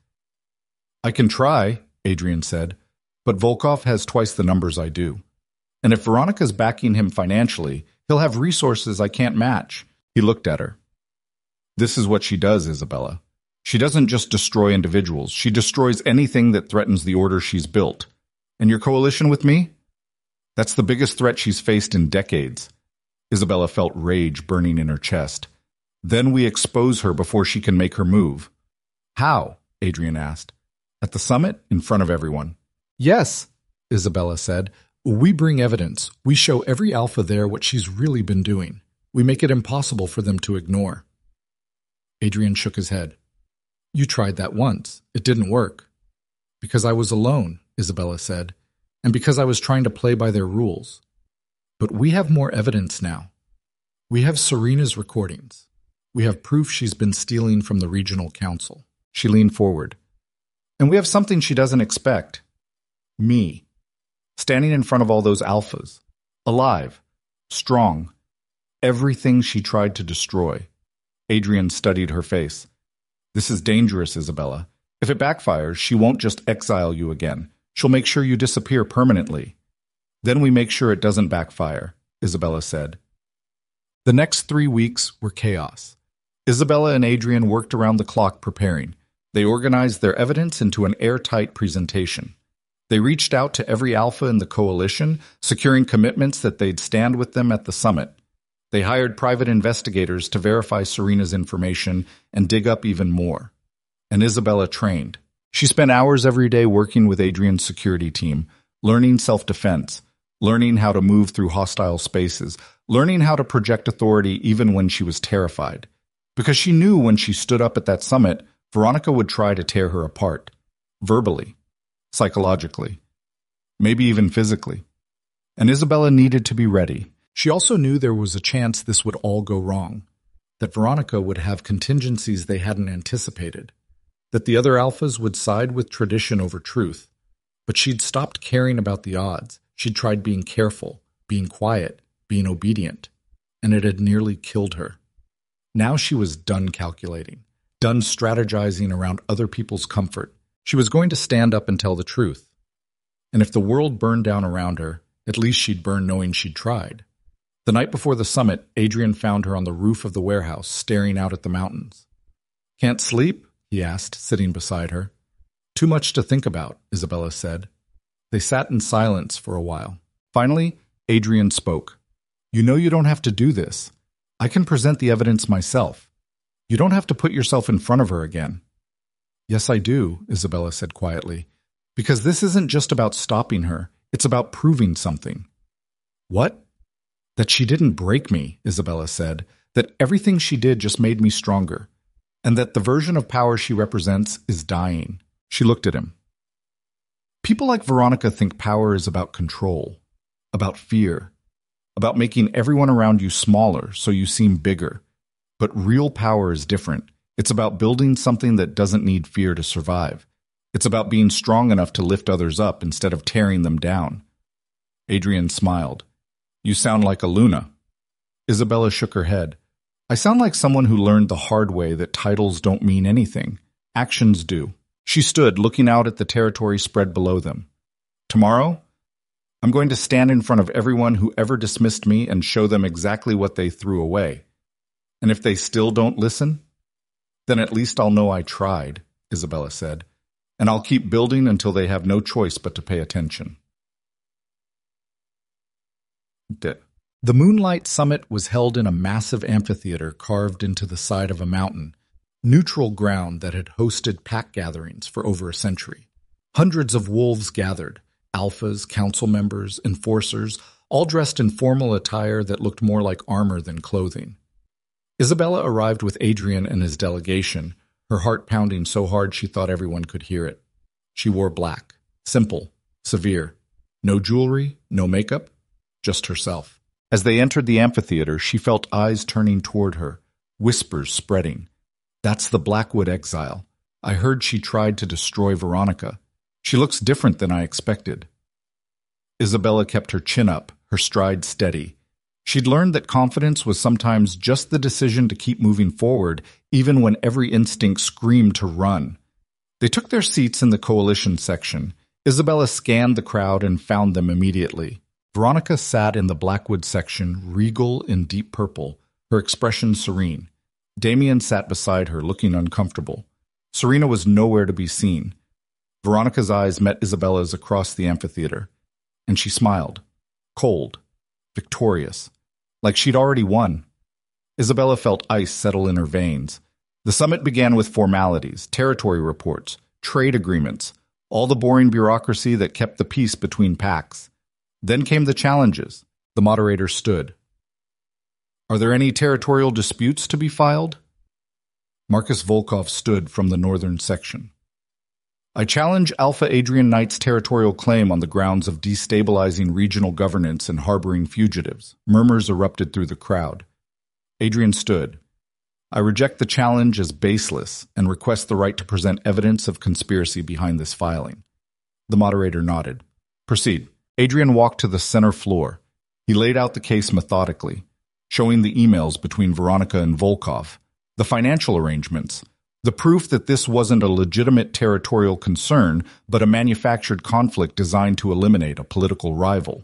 "I can try," Adrian said, "but Volkov has twice the numbers I do. And if Veronica's backing him financially, he'll have resources I can't match." He looked at her. "This is what she does, Isabella. She doesn't just destroy individuals. She destroys anything that threatens the order she's built. And your coalition with me? That's the biggest threat she's faced in decades. Isabella felt rage burning in her chest. Then we expose her before she can make her move. How? Adrian asked. At the summit, in front of everyone. Yes, Isabella said. We bring evidence. We show every alpha there what she's really been doing. We make it impossible for them to ignore. Adrian shook his head. You tried that once. It didn't work. Because I was alone, Isabella said, and because I was trying to play by their rules. But we have more evidence now. We have Serena's recordings. We have proof she's been stealing from the regional council. She leaned forward. And we have something she doesn't expect. Me. Standing in front of all those alphas. Alive. Strong. Everything she tried to destroy. Adrian studied her face. This is dangerous, Isabella. If it backfires, she won't just exile you again. She'll make sure you disappear permanently. Then we make sure it doesn't backfire, Isabella said. The next 3 weeks were chaos. Isabella and Adrian worked around the clock preparing. They organized their evidence into an airtight presentation. They reached out to every alpha in the coalition, securing commitments that they'd stand with them at the summit. They hired private investigators to verify Serena's information and dig up even more. And Isabella trained. She spent hours every day working with Adrian's security team, learning self-defense, learning how to move through hostile spaces, learning how to project authority even when she was terrified. Because she knew when she stood up at that summit, Veronica would try to tear her apart. Verbally. Psychologically. Maybe even physically. And Isabella needed to be ready. She also knew there was a chance this would all go wrong. That Veronica would have contingencies they hadn't anticipated. That the other alphas would side with tradition over truth. But she'd stopped caring about the odds. She'd tried being careful, being quiet, being obedient. And it had nearly killed her. Now she was done calculating, done strategizing around other people's comfort. She was going to stand up and tell the truth. And if the world burned down around her, at least she'd burn knowing she'd tried. The night before the summit, Adrian found her on the roof of the warehouse, staring out at the mountains. Can't sleep? He asked, sitting beside her. Too much to think about, Isabella said. They sat in silence for a while. Finally, Adrian spoke. You know you don't have to do this. I can present the evidence myself. You don't have to put yourself in front of her again. Yes, I do, Isabella said quietly. Because this isn't just about stopping her. It's about proving something. What? That she didn't break me, Isabella said. That everything she did just made me stronger. And that the version of power she represents is dying. She looked at him. People like Veronica think power is about control, about fear, about making everyone around you smaller so you seem bigger. But real power is different. It's about building something that doesn't need fear to survive. It's about being strong enough to lift others up instead of tearing them down. Adrian smiled. You sound like a Luna. Isabella shook her head. I sound like someone who learned the hard way that titles don't mean anything. Actions do. She stood, looking out at the territory spread below them. Tomorrow, I'm going to stand in front of everyone who ever dismissed me and show them exactly what they threw away. And if they still don't listen, then at least I'll know I tried, Isabella said, and I'll keep building until they have no choice but to pay attention. The Moonlight Summit was held in a massive amphitheater carved into the side of a mountain, neutral ground that had hosted pack gatherings for over a century. Hundreds of wolves gathered, alphas, council members, enforcers, all dressed in formal attire that looked more like armor than clothing. Isabella arrived with Adrian and his delegation, her heart pounding so hard she thought everyone could hear it. She wore black, simple, severe. No jewelry, no makeup, just herself. As they entered the amphitheater, she felt eyes turning toward her, whispers spreading. That's the Blackwood exile. I heard she tried to destroy Veronica. She looks different than I expected. Isabella kept her chin up, her stride steady. She'd learned that confidence was sometimes just the decision to keep moving forward, even when every instinct screamed to run. They took their seats in the coalition section. Isabella scanned the crowd and found them immediately. Veronica sat in the Blackwood section, regal in deep purple, her expression serene. Damien sat beside her, looking uncomfortable. Serena was nowhere to be seen. Veronica's eyes met Isabella's across the amphitheater, and she smiled, cold, victorious, like she'd already won. Isabella felt ice settle in her veins. The summit began with formalities, territory reports, trade agreements, all the boring bureaucracy that kept the peace between packs. Then came the challenges. The moderator stood. Are there any territorial disputes to be filed? Marcus Volkov stood from the northern section. I challenge Alpha Adrian Knight's territorial claim on the grounds of destabilizing regional governance and harboring fugitives. Murmurs erupted through the crowd. Adrian stood. I reject the challenge as baseless and request the right to present evidence of conspiracy behind this filing. The moderator nodded. Proceed. Adrian walked to the center floor. He laid out the case methodically, showing the emails between Veronica and Volkov, the financial arrangements, the proof that this wasn't a legitimate territorial concern, but a manufactured conflict designed to eliminate a political rival.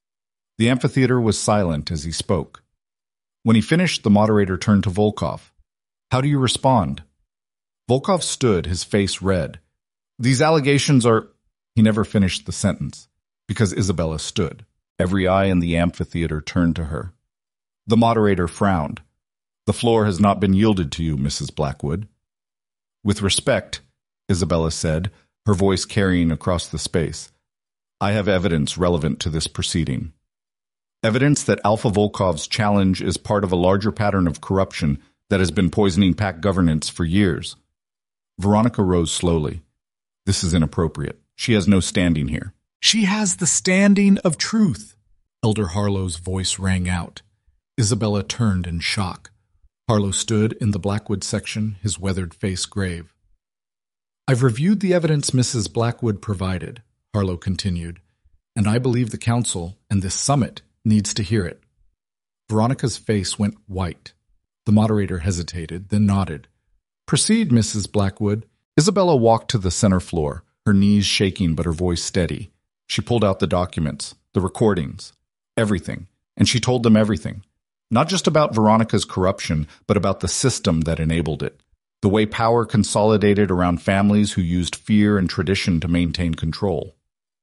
The amphitheater was silent as he spoke. When he finished, the moderator turned to Volkov. How do you respond? Volkov stood, his face red. These allegations are... He never finished the sentence, because Isabella stood. Every eye in the amphitheater turned to her. The moderator frowned. The floor has not been yielded to you, Mrs. Blackwood. With respect, Isabella said, her voice carrying across the space, I have evidence relevant to this proceeding. Evidence that Alpha Volkov's challenge is part of a larger pattern of corruption that has been poisoning pack governance for years. Veronica rose slowly. This is inappropriate. She has no standing here. She has the standing of truth. Elder Harlow's voice rang out. Isabella turned in shock. Harlow stood in the Blackwood section, his weathered face grave. I've reviewed the evidence Mrs. Blackwood provided, Harlow continued, and I believe the council and this summit needs to hear it. Veronica's face went white. The moderator hesitated, then nodded. Proceed, Mrs. Blackwood. Isabella walked to the center floor, her knees shaking but her voice steady. She pulled out the documents, the recordings, everything, and she told them everything. Not just about Veronica's corruption, but about the system that enabled it. The way power consolidated around families who used fear and tradition to maintain control.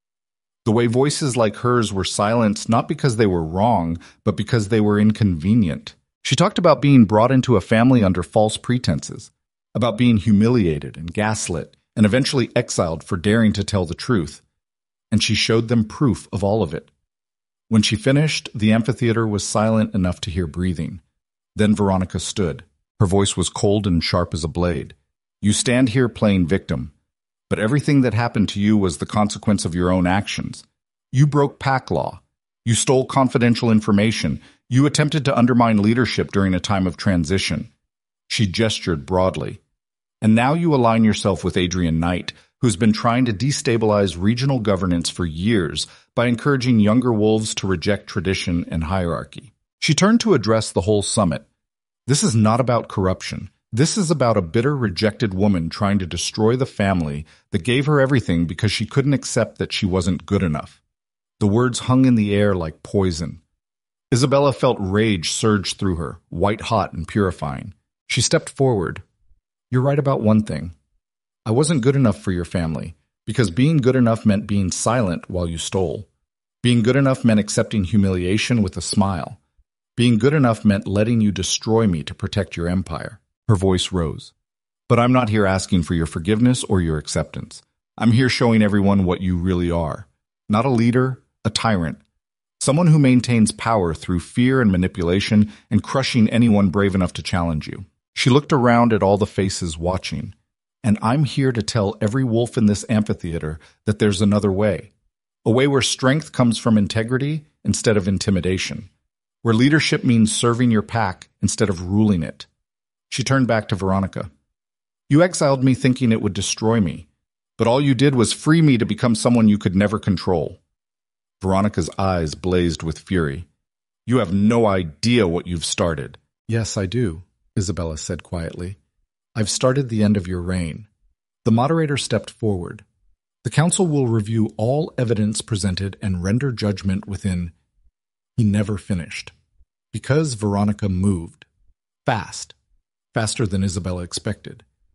The way voices like hers were silenced not because they were wrong, but because they were inconvenient. She talked about being brought into a family under false pretenses, about being humiliated and gaslit, and eventually exiled for daring to tell the truth. And she showed them proof of all of it. When she finished, the amphitheater was silent enough to hear breathing. Then Veronica stood. Her voice was cold and sharp as a blade. You stand here playing victim, but everything that happened to you was the consequence of your own actions. You broke pack law. You stole confidential information. You attempted to undermine leadership during a time of transition. She gestured broadly. And now you align yourself with Adrian Knight, who's been trying to destabilize regional governance for years by encouraging younger wolves to reject tradition and hierarchy. She turned to address the whole summit. This is not about corruption. This is about a bitter, rejected woman trying to destroy the family that gave her everything because she couldn't accept that she wasn't good enough. The words hung in the air like poison. Isabella felt rage surge through her, white-hot and purifying. She stepped forward. You're right about one thing. I wasn't good enough for your family, because being good enough meant being silent while you stole. Being good enough meant accepting humiliation with a smile. Being good enough meant letting you destroy me to protect your empire. Her voice rose. But I'm not here asking for your forgiveness or your acceptance. I'm here showing everyone what you really are. Not a leader, a tyrant. Someone who maintains power through fear and manipulation and crushing anyone brave enough to challenge you. She looked around at all the faces watching. And I'm here to tell every wolf in this amphitheater that there's another way. A way where strength comes from integrity instead of intimidation. Where leadership means serving your pack instead of ruling it. She turned back to Veronica. You exiled me thinking it would destroy me, but all you did was free me to become someone you could never control. Veronica's eyes blazed with fury. You have no idea what you've started. Yes, I do, Isabella said quietly. I've started the end of your reign. The moderator stepped forward. The council will review all evidence presented and render judgment within... He never finished. Because Veronica moved. Fast. Faster than Isabella expected.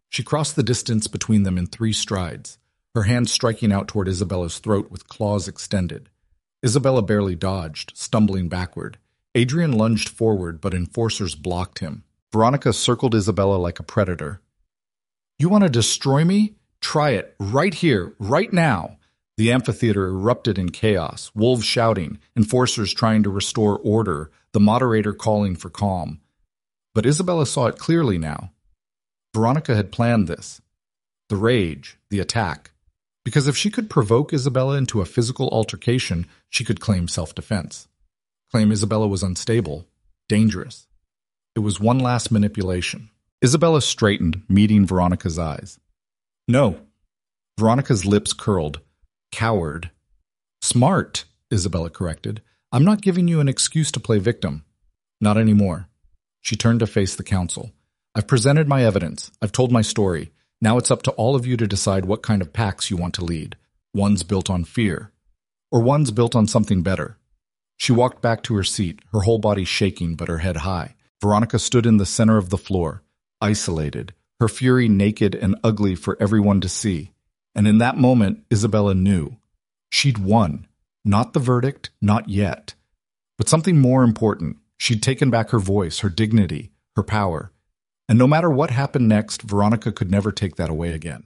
She crossed the distance between them in 3 strides, her hand striking out toward Isabella's throat with claws extended. Isabella barely dodged, stumbling backward. Adrian lunged forward, but enforcers blocked him. Veronica circled Isabella like a predator. "You want to destroy me? Try it, right here, right now." The amphitheater erupted in chaos, wolves shouting, enforcers trying to restore order, the moderator calling for calm. But Isabella saw it clearly now. Veronica had planned this. The rage, the attack. Because if she could provoke Isabella into a physical altercation, she could claim self-defense. Claim Isabella was unstable, dangerous. It was one last manipulation. Isabella straightened, meeting Veronica's eyes. "No." Veronica's lips curled. "Coward." "Smart," Isabella corrected. "I'm not giving you an excuse to play victim." "Not anymore." She turned to face the council. "I've presented my evidence. I've told my story. Now it's up to all of you to decide what kind of packs you want to lead. One's built on fear, or one's built on something better." She walked back to her seat, her whole body shaking but her head high. Veronica stood in the center of the floor, isolated, her fury naked and ugly for everyone to see. And in that moment, Isabella knew. She'd won. Not the verdict, not yet. But something more important. She'd taken back her voice, her dignity, her power. And no matter what happened next, Veronica could never take that away again.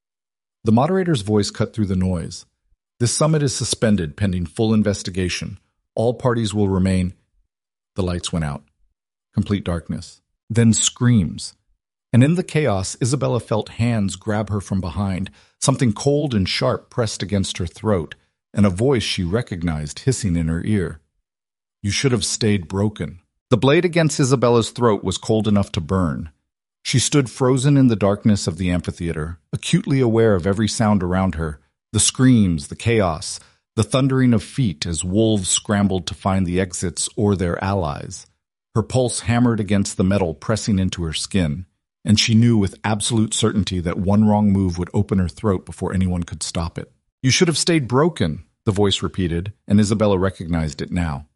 The moderator's voice cut through the noise. "This summit is suspended pending full investigation. All parties will remain." The lights went out. Complete darkness. Then screams. And in the chaos, Isabella felt hands grab her from behind, something cold and sharp pressed against her throat, and a voice she recognized hissing in her ear. "You should have stayed broken." The blade against Isabella's throat was cold enough to burn. She stood frozen in the darkness of the amphitheater, acutely aware of every sound around her, the screams, the chaos, the thundering of feet as wolves scrambled to find the exits or their allies. Her pulse hammered against the metal, pressing into her skin, and she knew with absolute certainty that one wrong move would open her throat before anyone could stop it. "You should have stayed broken," the voice repeated, and Isabella recognized it now.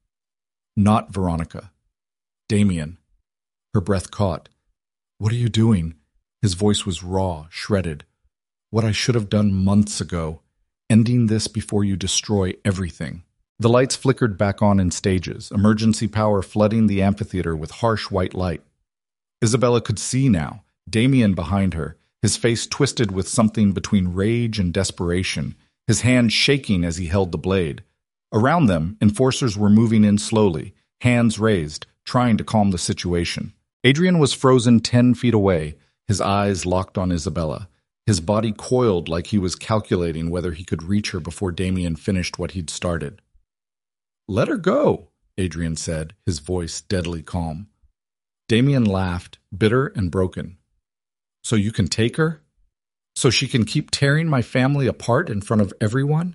Not Veronica. Damien. Her breath caught. "What are you doing?" His voice was raw, shredded. "What I should have done months ago. Ending this before you destroy everything." The lights flickered back on in stages, emergency power flooding the amphitheater with harsh white light. Isabella could see now, Damien behind her, his face twisted with something between rage and desperation, his hand shaking as he held the blade. Around them, enforcers were moving in slowly, hands raised, trying to calm the situation. Adrian was frozen 10 feet away, his eyes locked on Isabella, his body coiled like he was calculating whether he could reach her before Damien finished what he'd started. "Let her go," Adrian said, his voice deadly calm. Damien laughed, bitter and broken. "So you can take her? So she can keep tearing my family apart in front of everyone?"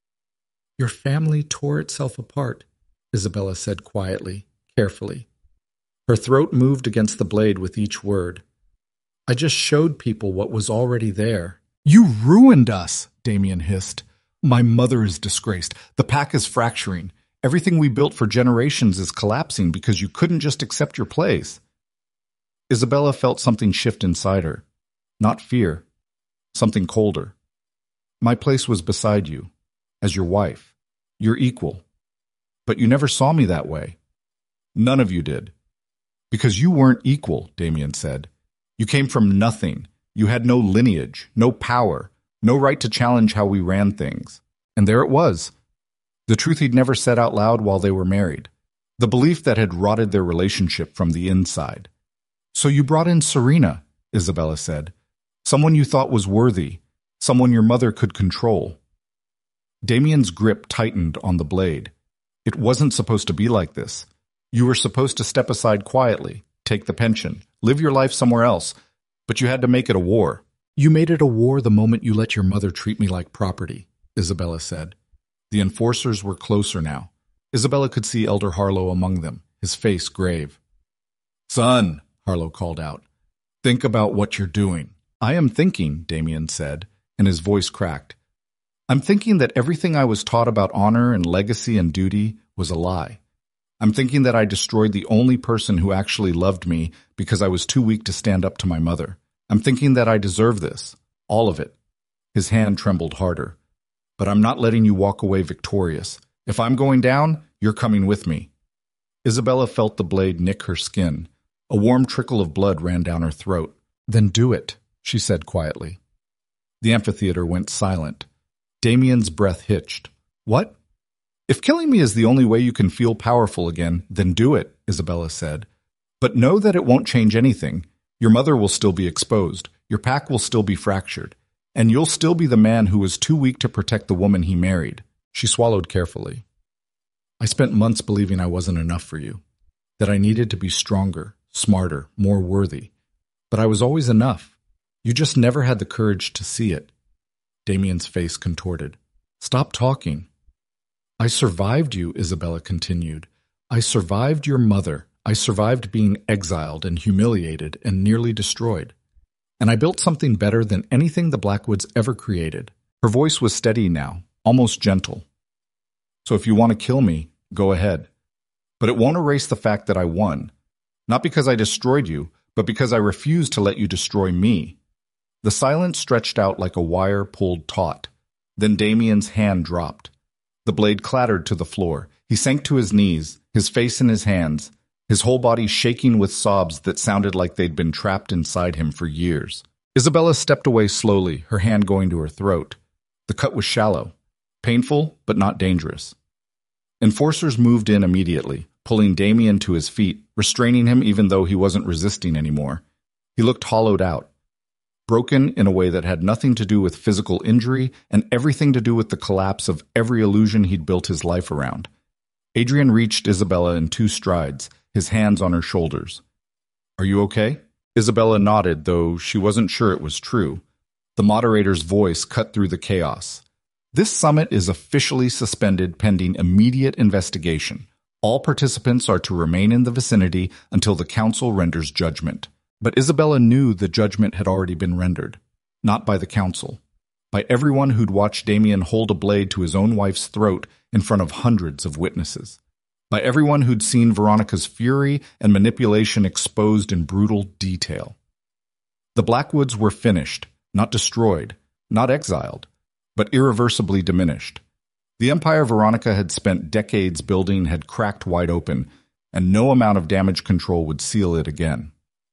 "Your family tore itself apart," Isabella said quietly, carefully. Her throat moved against the blade with each word. "I just showed people what was already there." "You ruined us," Damien hissed. "My mother is disgraced. The pack is fracturing. Everything we built for generations is collapsing because you couldn't just accept your place." Isabella felt something shift inside her. Not fear. Something colder. "My place was beside you, as your wife. Your equal. But you never saw me that way. None of you did. Because you weren't equal," Damien said. "You came from nothing. You had no lineage, no power, no right to challenge how we ran things. And there it was. The truth he'd never said out loud while they were married. The belief that had rotted their relationship from the inside. So you brought in Serena," Isabella said. "Someone you thought was worthy. Someone your mother could control." Damien's grip tightened on the blade. "It wasn't supposed to be like this. You were supposed to step aside quietly, take the pension, live your life somewhere else, but you had to make it a war." "You made it a war the moment you let your mother treat me like property," Isabella said. The enforcers were closer now. Isabella could see Elder Harlow among them, his face grave. "Son," Harlow called out, "think about what you're doing." "I am thinking," Damien said, and his voice cracked. "I'm thinking that everything I was taught about honor and legacy and duty was a lie. I'm thinking that I destroyed the only person who actually loved me because I was too weak to stand up to my mother. I'm thinking that I deserve this. All of it. His hand trembled harder. But I'm not letting you walk away victorious. If I'm going down, you're coming with me. Isabella felt the blade nick her skin. A warm trickle of blood ran down her throat. Then do it, she said quietly. The amphitheater went silent. Damien's breath hitched. What? If killing me is the only way you can feel powerful again, then do it, Isabella said. But know that it won't change anything. Your mother will still be exposed. Your pack will still be fractured. And you'll still be the man who was too weak to protect the woman he married. She swallowed carefully. I spent months believing I wasn't enough for you, that I needed to be stronger, smarter, more worthy. But I was always enough. You just never had the courage to see it. Damien's face contorted. Stop talking. I survived you, Isabella continued. I survived your mother. I survived being exiled and humiliated and nearly destroyed. And I built something better than anything the Blackwoods ever created. Her voice was steady now, almost gentle. So if you want to kill me, go ahead. But it won't erase the fact that I won. Not because I destroyed you, but because I refused to let you destroy me. The silence stretched out like a wire pulled taut. Then Damien's hand dropped. The blade clattered to the floor. He sank to his knees, his face in his hands, his whole body shaking with sobs that sounded like they'd been trapped inside him for years. Isabella stepped away slowly, her hand going to her throat. The cut was shallow, painful but not dangerous. Enforcers moved in immediately, pulling Damien to his feet, restraining him even though he wasn't resisting anymore. He looked hollowed out, broken in a way that had nothing to do with physical injury and everything to do with the collapse of every illusion he'd built his life around. Adrian reached Isabella in 2 strides, his hands on her shoulders. Are you okay? Isabella nodded, though she wasn't sure it was true. The moderator's voice cut through the chaos. This summit is officially suspended pending immediate investigation. All participants are to remain in the vicinity until the council renders judgment. But Isabella knew the judgment had already been rendered. Not by the council. By everyone who'd watched Damien hold a blade to his own wife's throat in front of hundreds of witnesses. By everyone who'd seen Veronica's fury and manipulation exposed in brutal detail. The Blackwoods were finished, not destroyed, not exiled, but irreversibly diminished. The empire Veronica had spent decades building had cracked wide open, and no amount of damage control would seal it again.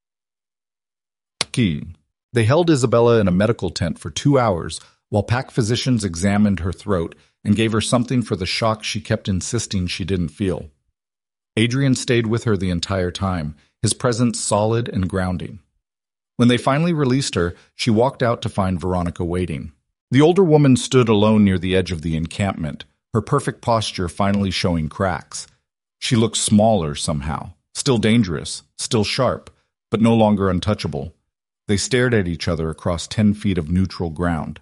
They held Isabella in a medical tent for 2 hours while pack physicians examined her throat and gave her something for the shock she kept insisting she didn't feel. Adrian stayed with her the entire time, his presence solid and grounding. When they finally released her, she walked out to find Veronica waiting. The older woman stood alone near the edge of the encampment, her perfect posture finally showing cracks. She looked smaller somehow, still dangerous, still sharp, but no longer untouchable. They stared at each other across 10 feet of neutral ground.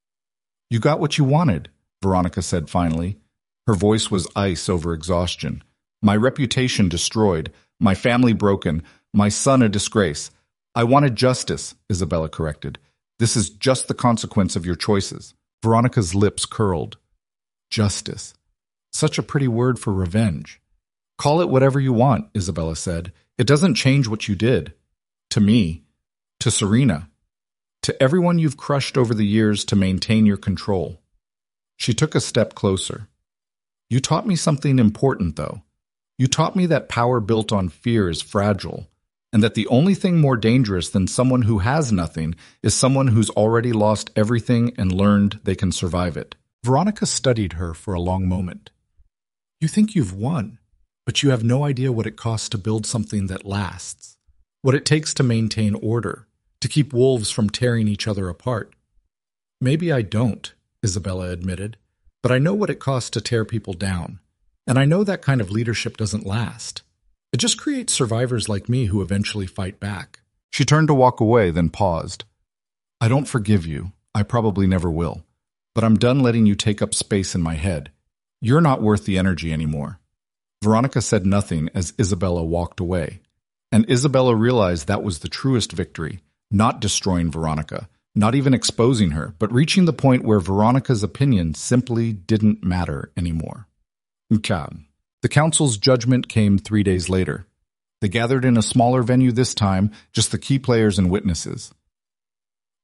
You got what you wanted, Veronica said finally. Her voice was ice over exhaustion. My reputation destroyed, my family broken, my son a disgrace. I wanted justice, Isabella corrected. This is just the consequence of your choices. Veronica's lips curled. Justice. Such a pretty word for revenge. Call it whatever you want, Isabella said. It doesn't change what you did. To me. To Serena. To everyone you've crushed over the years to maintain your control. She took a step closer. You taught me something important, though. You taught me that power built on fear is fragile, and that the only thing more dangerous than someone who has nothing is someone who's already lost everything and learned they can survive it. Veronica studied her for a long moment. You think you've won, but you have no idea what it costs to build something that lasts, what it takes to maintain order, to keep wolves from tearing each other apart. Maybe I don't, Isabella admitted, but I know what it costs to tear people down, and I know that kind of leadership doesn't last. It just creates survivors like me who eventually fight back. She turned to walk away, then paused. I don't forgive you. I probably never will. But I'm done letting you take up space in my head. You're not worth the energy anymore. Veronica said nothing as Isabella walked away. And Isabella realized that was the truest victory, not destroying Veronica, not even exposing her, but reaching the point where Veronica's opinion simply didn't matter anymore. The council's judgment came 3 days later. They gathered in a smaller venue this time, just the key players and witnesses.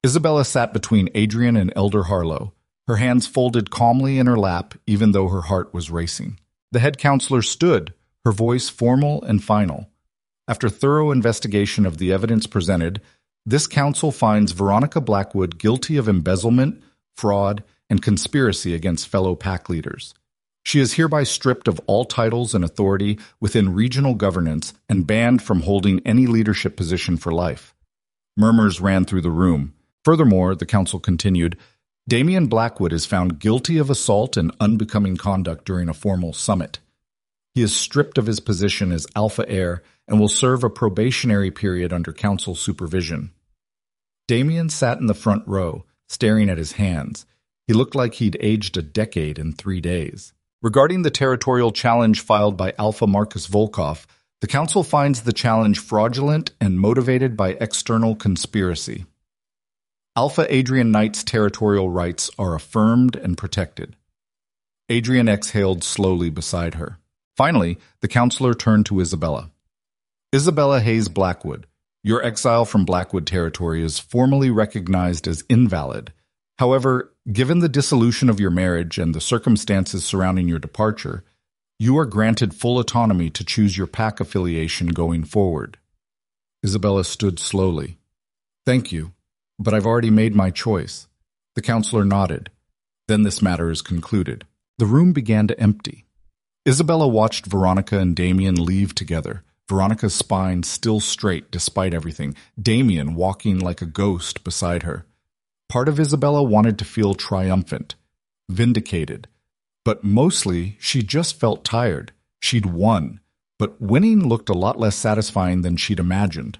Isabella sat between Adrian and Elder Harlow, her hands folded calmly in her lap, even though her heart was racing. The head counselor stood, her voice formal and final. After thorough investigation of the evidence presented, this council finds Veronica Blackwood guilty of embezzlement, fraud, and conspiracy against fellow pack leaders. She is hereby stripped of all titles and authority within regional governance and banned from holding any leadership position for life. Murmurs ran through the room. Furthermore, the council continued, Damian Blackwood is found guilty of assault and unbecoming conduct during a formal summit. He is stripped of his position as alpha heir and will serve a probationary period under council supervision. Damian sat in the front row, staring at his hands. He looked like he'd aged a decade in 3 days. Regarding the territorial challenge filed by Alpha Marcus Volkov, the council finds the challenge fraudulent and motivated by external conspiracy. Alpha Adrian Knight's territorial rights are affirmed and protected. Adrian exhaled slowly beside her. Finally, the counselor turned to Isabella. Isabella Hayes Blackwood, your exile from Blackwood territory is formally recognized as invalid. However, given the dissolution of your marriage and the circumstances surrounding your departure, you are granted full autonomy to choose your pack affiliation going forward. Isabella stood slowly. Thank you, but I've already made my choice. The counselor nodded. Then this matter is concluded. The room began to empty. Isabella watched Veronica and Damian leave together, Veronica's spine still straight despite everything, Damian walking like a ghost beside her. Part of Isabella wanted to feel triumphant, vindicated, but mostly she just felt tired. She'd won, but winning looked a lot less satisfying than she'd imagined.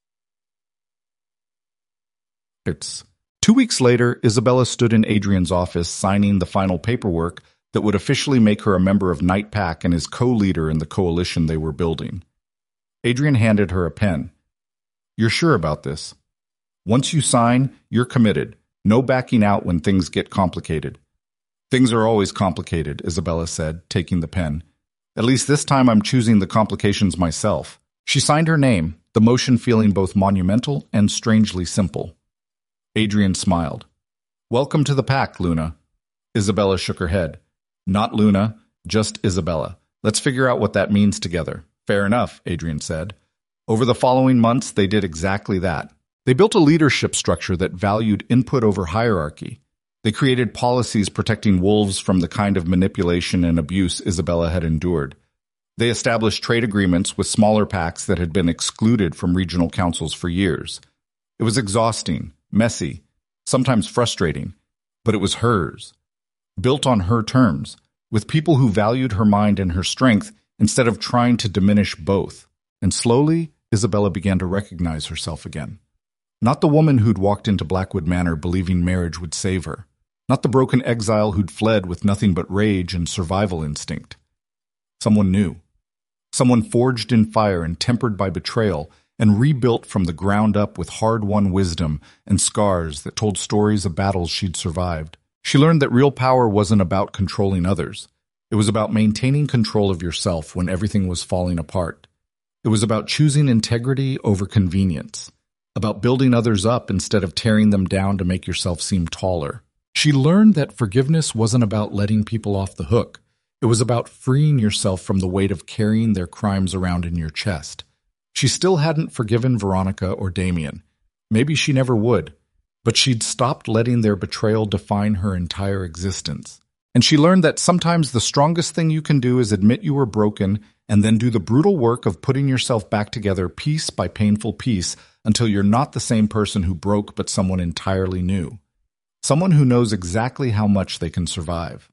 2 weeks later, Isabella stood in Adrian's office signing the final paperwork that would officially make her a member of Night Pack and his co-leader in the coalition they were building. Adrian handed her a pen. You're sure about this? Once you sign, you're committed. No backing out when things get complicated. Things are always complicated, Isabella said, taking the pen. At least this time I'm choosing the complications myself. She signed her name, the motion feeling both monumental and strangely simple. Adrian smiled. Welcome to the pack, Luna. Isabella shook her head. Not Luna, just Isabella. Let's figure out what that means together. Fair enough, Adrian said. Over the following months, they did exactly that. They built a leadership structure that valued input over hierarchy. They created policies protecting wolves from the kind of manipulation and abuse Isabella had endured. They established trade agreements with smaller packs that had been excluded from regional councils for years. It was exhausting, messy, sometimes frustrating, but it was hers. Built on her terms, with people who valued her mind and her strength instead of trying to diminish both. And slowly, Isabella began to recognize herself again. Not the woman who'd walked into Blackwood Manor believing marriage would save her. Not the broken exile who'd fled with nothing but rage and survival instinct. Someone new. Someone forged in fire and tempered by betrayal and rebuilt from the ground up with hard-won wisdom and scars that told stories of battles she'd survived. She learned that real power wasn't about controlling others. It was about maintaining control of yourself when everything was falling apart. It was about choosing integrity over convenience, about building others up instead of tearing them down to make yourself seem taller. She learned that forgiveness wasn't about letting people off the hook. It was about freeing yourself from the weight of carrying their crimes around in your chest. She still hadn't forgiven Veronica or Damian. Maybe she never would. But she'd stopped letting their betrayal define her entire existence. And she learned that sometimes the strongest thing you can do is admit you were broken and then do the brutal work of putting yourself back together piece by painful piece until you're not the same person who broke but someone entirely new. Someone who knows exactly how much they can survive.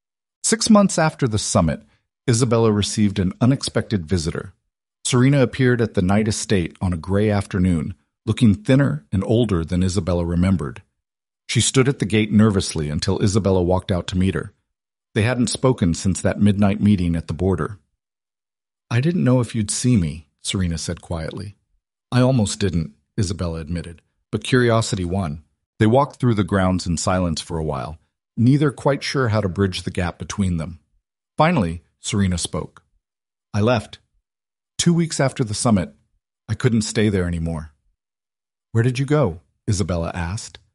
6 months after the summit, Isabella received an unexpected visitor. Serena appeared at the Knight estate on a gray afternoon, looking thinner and older than Isabella remembered. She stood at the gate nervously until Isabella walked out to meet her. They hadn't spoken since that midnight meeting at the border. I didn't know if you'd see me, Serena said quietly. I almost didn't, Isabella admitted, but curiosity won. They walked through the grounds in silence for a while, neither quite sure how to bridge the gap between them. Finally, Serena spoke. I left. 2 weeks after the summit, I couldn't stay there anymore. Where did you go? Isabella asked.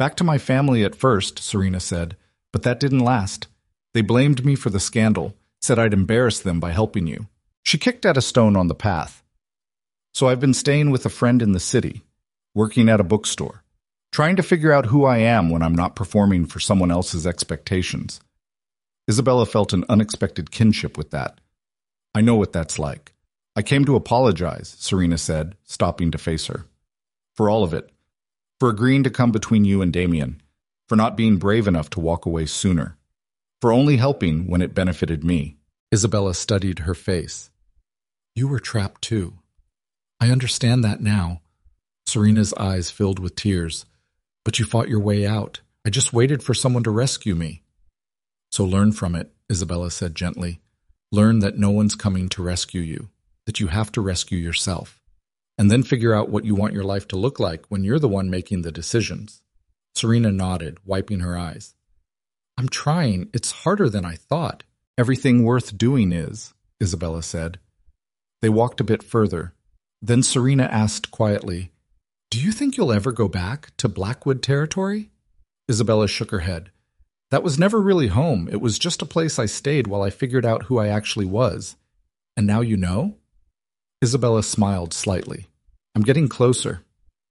Back to my family at first, Serena said, but that didn't last. They blamed me for the scandal, said I'd embarrassed them by helping you. She kicked at a stone on the path. So I've been staying with a friend in the city, working at a bookstore, trying to figure out who I am when I'm not performing for someone else's expectations. Isabella felt an unexpected kinship with that. I know what that's like. I came to apologize, Serena said, stopping to face her. For all of it. For agreeing to come between you and Damien. For not being brave enough to walk away sooner. For only helping when it benefited me. Isabella studied her face. You were trapped too. I understand that now. Serena's eyes filled with tears. But you fought your way out. I just waited for someone to rescue me. So learn from it, Isabella said gently. Learn that no one's coming to rescue you, that you have to rescue yourself. And then figure out what you want your life to look like when you're the one making the decisions. Serena nodded, wiping her eyes. I'm trying. It's harder than I thought. Everything worth doing is, Isabella said. They walked a bit further. Then Serena asked quietly, Do you think you'll ever go back to Blackwood territory? Isabella shook her head. That was never really home. It was just a place I stayed while I figured out who I actually was. And now you know? Isabella smiled slightly. I'm getting closer.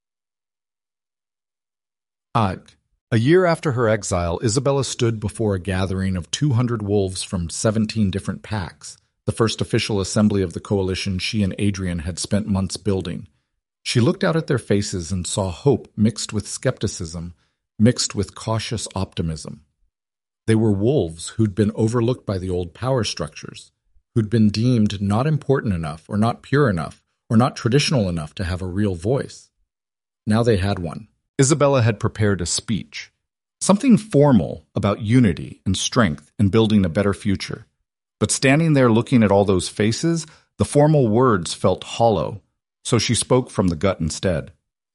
A year after her exile, Isabella stood before a gathering of 200 wolves from 17 different packs, the first official assembly of the coalition she and Adrian had spent months building. She looked out at their faces and saw hope mixed with skepticism, mixed with cautious optimism. They were wolves who'd been overlooked by the old power structures, who'd been deemed not important enough or not pure enough or not traditional enough to have a real voice. Now they had one. Isabella had prepared a speech, something formal about unity and strength and building a better future. But standing there looking at all those faces, the formal words felt hollow, so she spoke from the gut instead.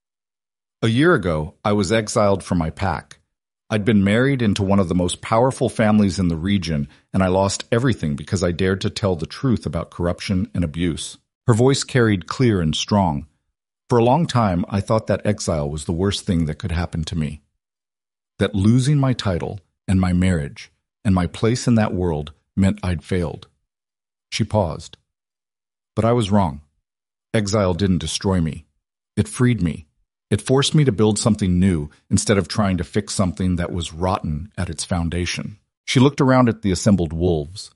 A year ago, I was exiled from my pack. I'd been married into one of the most powerful families in the region, and I lost everything because I dared to tell the truth about corruption and abuse. Her voice carried clear and strong. For a long time, I thought that exile was the worst thing that could happen to me. That losing my title and my marriage and my place in that world meant I'd failed. She paused. But I was wrong. Exile didn't destroy me. It freed me. It forced me to build something new instead of trying to fix something that was rotten at its foundation. She looked around at the assembled wolves.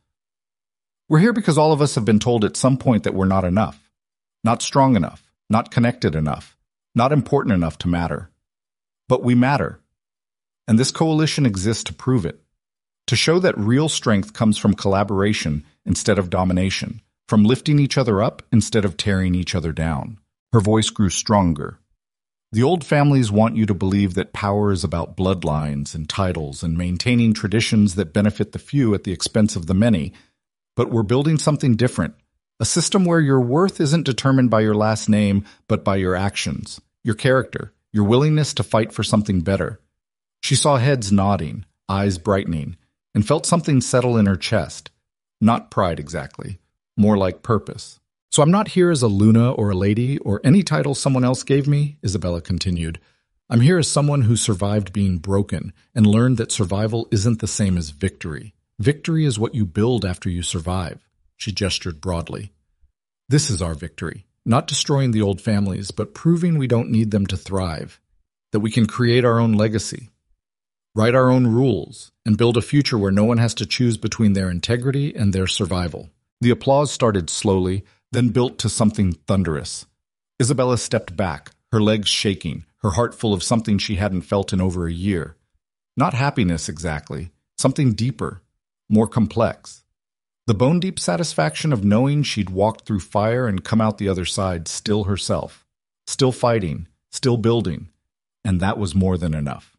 We're here because all of us have been told at some point that we're not enough, not strong enough, not connected enough, not important enough to matter. But we matter. And this coalition exists to prove it. To show that real strength comes from collaboration instead of domination, from lifting each other up instead of tearing each other down. Her voice grew stronger. The old families want you to believe that power is about bloodlines and titles and maintaining traditions that benefit the few at the expense of the many. But we're building something different, a system where your worth isn't determined by your last name, but by your actions, your character, your willingness to fight for something better. She saw heads nodding, eyes brightening, and felt something settle in her chest. Not pride exactly, more like purpose. So I'm not here as a Luna or a lady or any title someone else gave me, Isabella continued. I'm here as someone who survived being broken and learned that survival isn't the same as victory. Victory is what you build after you survive. She gestured broadly. This is our victory, not destroying the old families, but proving we don't need them to thrive, that we can create our own legacy, write our own rules, and build a future where no one has to choose between their integrity and their survival. The applause started slowly, then built to something thunderous. Isabella stepped back, her legs shaking, her heart full of something she hadn't felt in over a year. Not happiness exactly, something deeper, more complex. The bone-deep satisfaction of knowing she'd walked through fire and come out the other side still herself, still fighting, still building, and that was more than enough.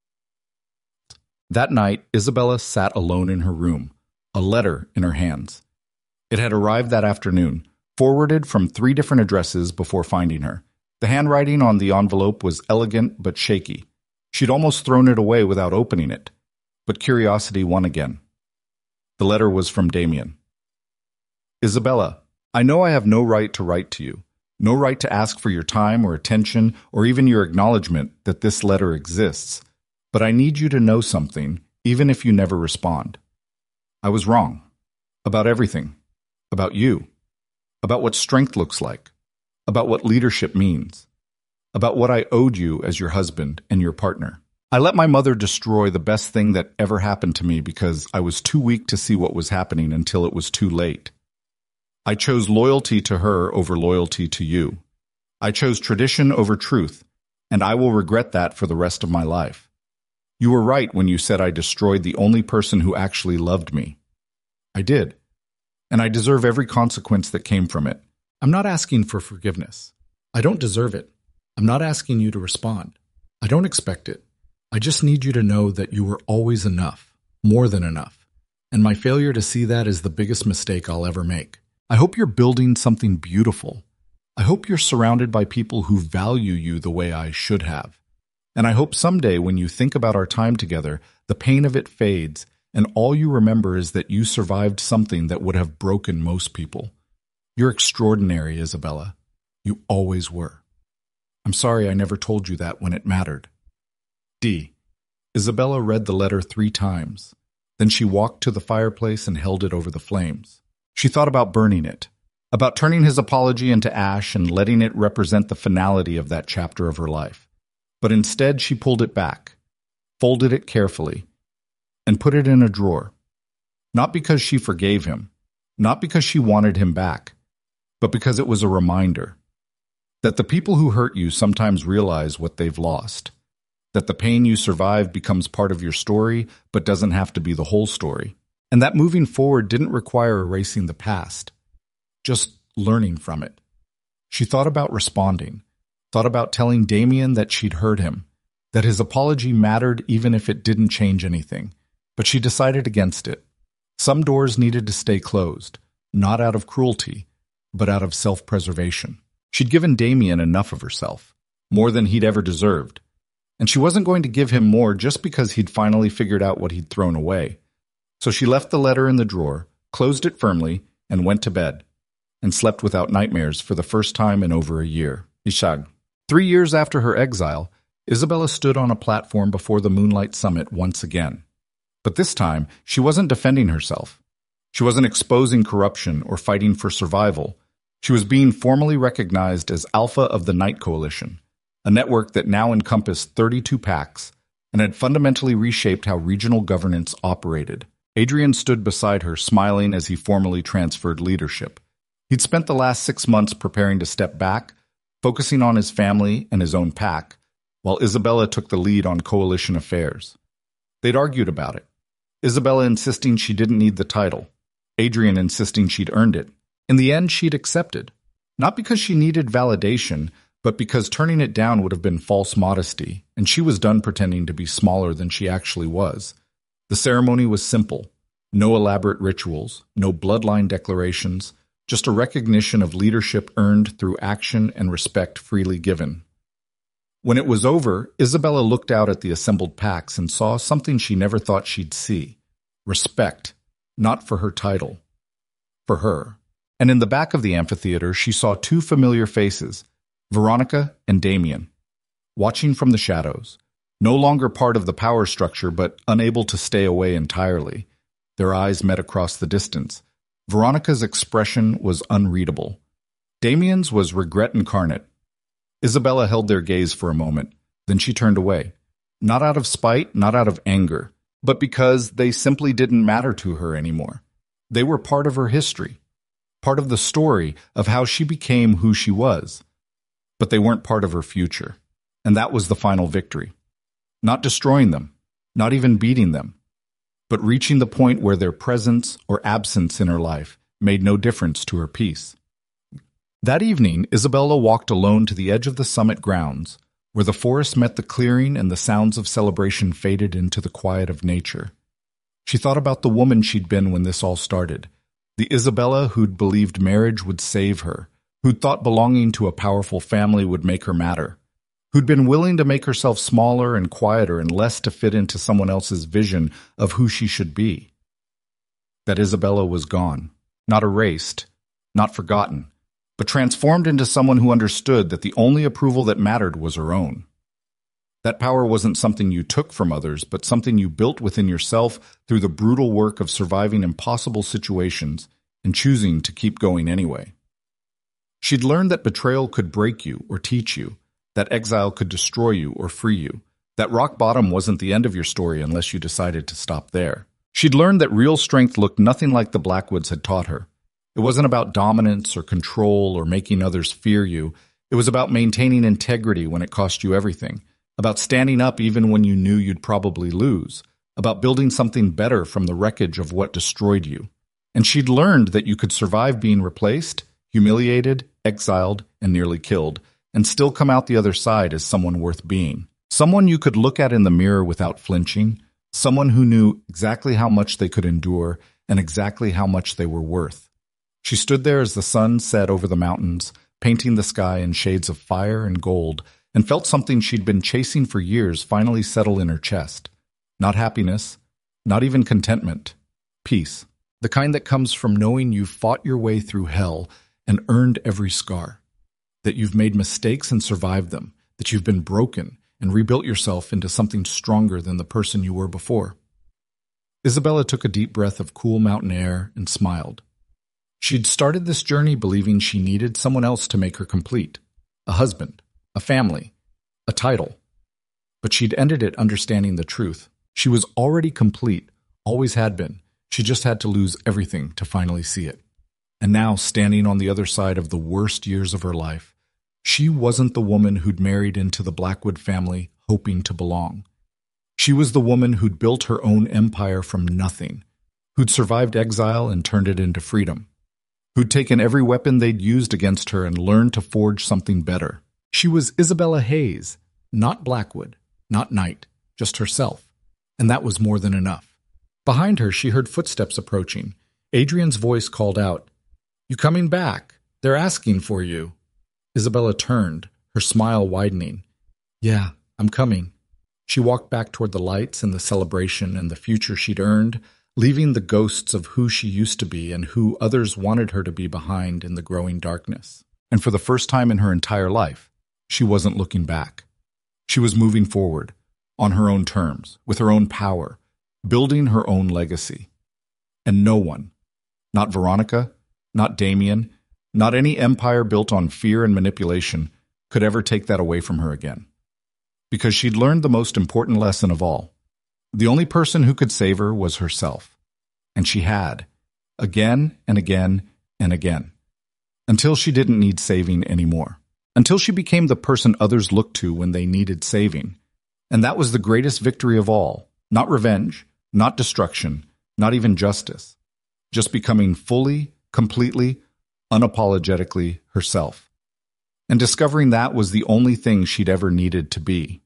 That night, Isabella sat alone in her room, a letter in her hands. It had arrived that afternoon, forwarded from 3 different addresses before finding her. The handwriting on the envelope was elegant but shaky. She'd almost thrown it away without opening it, but curiosity won again. The letter was from Damien. Isabella, I know I have no right to write to you, no right to ask for your time or attention or even your acknowledgement that this letter exists, But I need you to know something, even if you never respond. I was wrong. About everything. About you. About what strength looks like. About what leadership means. About what I owed you as your husband and your partner. I let my mother destroy the best thing that ever happened to me because I was too weak to see what was happening until it was too late. I chose loyalty to her over loyalty to you. I chose tradition over truth, and I will regret that for the rest of my life. You were right when you said I destroyed the only person who actually loved me. I did, and I deserve every consequence that came from it. I'm not asking for forgiveness. I don't deserve it. I'm not asking you to respond. I don't expect it. I just need you to know that you were always enough, more than enough, and my failure to see that is the biggest mistake I'll ever make. I hope you're building something beautiful. I hope you're surrounded by people who value you the way I should have. And I hope someday when you think about our time together, the pain of it fades, and all you remember is that you survived something that would have broken most people. You're extraordinary, Isabella. You always were. I'm sorry I never told you that when it mattered. D. Isabella read the letter 3 times. Then she walked to the fireplace and held it over the flames. She thought about burning it, about turning his apology into ash and letting it represent the finality of that chapter of her life. But instead she pulled it back, folded it carefully, and put it in a drawer. Not because she forgave him, not because she wanted him back, but because it was a reminder that the people who hurt you sometimes realize what they've lost, that the pain you survived becomes part of your story but doesn't have to be the whole story, and that moving forward didn't require erasing the past, just learning from it. She thought about responding, thought about telling Damien that she'd heard him, that his apology mattered even if it didn't change anything, but she decided against it. Some doors needed to stay closed, not out of cruelty, but out of self-preservation. She'd given Damien enough of herself, more than he'd ever deserved, and she wasn't going to give him more just because he'd finally figured out what he'd thrown away. So she left the letter in the drawer, closed it firmly, and went to bed, and slept without nightmares for the first time in over a year. Ishag. 3 years after her exile, Isabella stood on a platform before the Moonlight Summit once again. But this time, she wasn't defending herself. She wasn't exposing corruption or fighting for survival. She was being formally recognized as Alpha of the Night Coalition, a network that now encompassed 32 packs and had fundamentally reshaped how regional governance operated. Adrian stood beside her, smiling as he formally transferred leadership. He'd spent the last 6 months preparing to step back, focusing on his family and his own pack, while Isabella took the lead on coalition affairs. They'd argued about it, Isabella insisting she didn't need the title, Adrian insisting she'd earned it. In the end, she'd accepted, not because she needed validation, but because turning it down would have been false modesty, and she was done pretending to be smaller than she actually was. The ceremony was simple, no elaborate rituals, no bloodline declarations, just a recognition of leadership earned through action and respect freely given. When it was over, Isabella looked out at the assembled packs and saw something she never thought she'd see. Respect, not for her title, for her. And in the back of the amphitheater, she saw 2 familiar faces, Veronica and Damien, watching from the shadows, no longer part of the power structure but unable to stay away entirely. Their eyes met across the distance. Veronica's expression was unreadable. Damien's was regret incarnate. Isabella held their gaze for a moment, then she turned away. Not out of spite, not out of anger, but because they simply didn't matter to her anymore. They were part of her history, part of the story of how she became who she was. But they weren't part of her future, and that was the final victory. Not destroying them, not even beating them, but reaching the point where their presence or absence in her life made no difference to her peace. That evening, Isabella walked alone to the edge of the summit grounds, where the forest met the clearing and the sounds of celebration faded into the quiet of nature. She thought about the woman she'd been when this all started, the Isabella who'd believed marriage would save her, who'd thought belonging to a powerful family would make her matter, who'd been willing to make herself smaller and quieter and less to fit into someone else's vision of who she should be. That Isabella was gone, not erased, not forgotten, but transformed into someone who understood that the only approval that mattered was her own. That power wasn't something you took from others, but something you built within yourself through the brutal work of surviving impossible situations and choosing to keep going anyway. She'd learned that betrayal could break you or teach you, that exile could destroy you or free you, that rock bottom wasn't the end of your story unless you decided to stop there. She'd learned that real strength looked nothing like the Blackwoods had taught her. It wasn't about dominance or control or making others fear you. It was about maintaining integrity when it cost you everything, about standing up even when you knew you'd probably lose, about building something better from the wreckage of what destroyed you. And she'd learned that you could survive being replaced, humiliated, exiled, and nearly killed, and still come out the other side as someone worth being. Someone you could look at in the mirror without flinching, someone who knew exactly how much they could endure and exactly how much they were worth. She stood there as the sun set over the mountains, painting the sky in shades of fire and gold, and felt something she'd been chasing for years finally settle in her chest. Not happiness, not even contentment. Peace. The kind that comes from knowing you've fought your way through hell and earned every scar. That you've made mistakes and survived them. That you've been broken and rebuilt yourself into something stronger than the person you were before. Isabella took a deep breath of cool mountain air and smiled. She'd started this journey believing she needed someone else to make her complete. A husband, a family, a title. But she'd ended it understanding the truth. She was already complete, always had been. She just had to lose everything to finally see it. And now, standing on the other side of the worst years of her life, she wasn't the woman who'd married into the Blackwood family hoping to belong. She was the woman who'd built her own empire from nothing, who'd survived exile and turned it into freedom, who'd taken every weapon they'd used against her and learned to forge something better. She was Isabella Hayes, not Blackwood, not Knight, just herself. And that was more than enough. Behind her, she heard footsteps approaching. Adrian's voice called out, "You coming back? They're asking for you." Isabella turned, her smile widening. "Yeah, I'm coming." She walked back toward the lights and the celebration and the future she'd earned, leaving the ghosts of who she used to be and who others wanted her to be behind in the growing darkness. And for the first time in her entire life, she wasn't looking back. She was moving forward, on her own terms, with her own power, building her own legacy. And no one, not Veronica, not Damien, not any empire built on fear and manipulation, could ever take that away from her again. Because she'd learned the most important lesson of all. The only person who could save her was herself. And she had, again and again and again, until she didn't need saving anymore. Until she became the person others looked to when they needed saving. And that was the greatest victory of all. Not revenge, not destruction, not even justice. Just becoming fully, completely, unapologetically herself. And discovering that was the only thing she'd ever needed to be.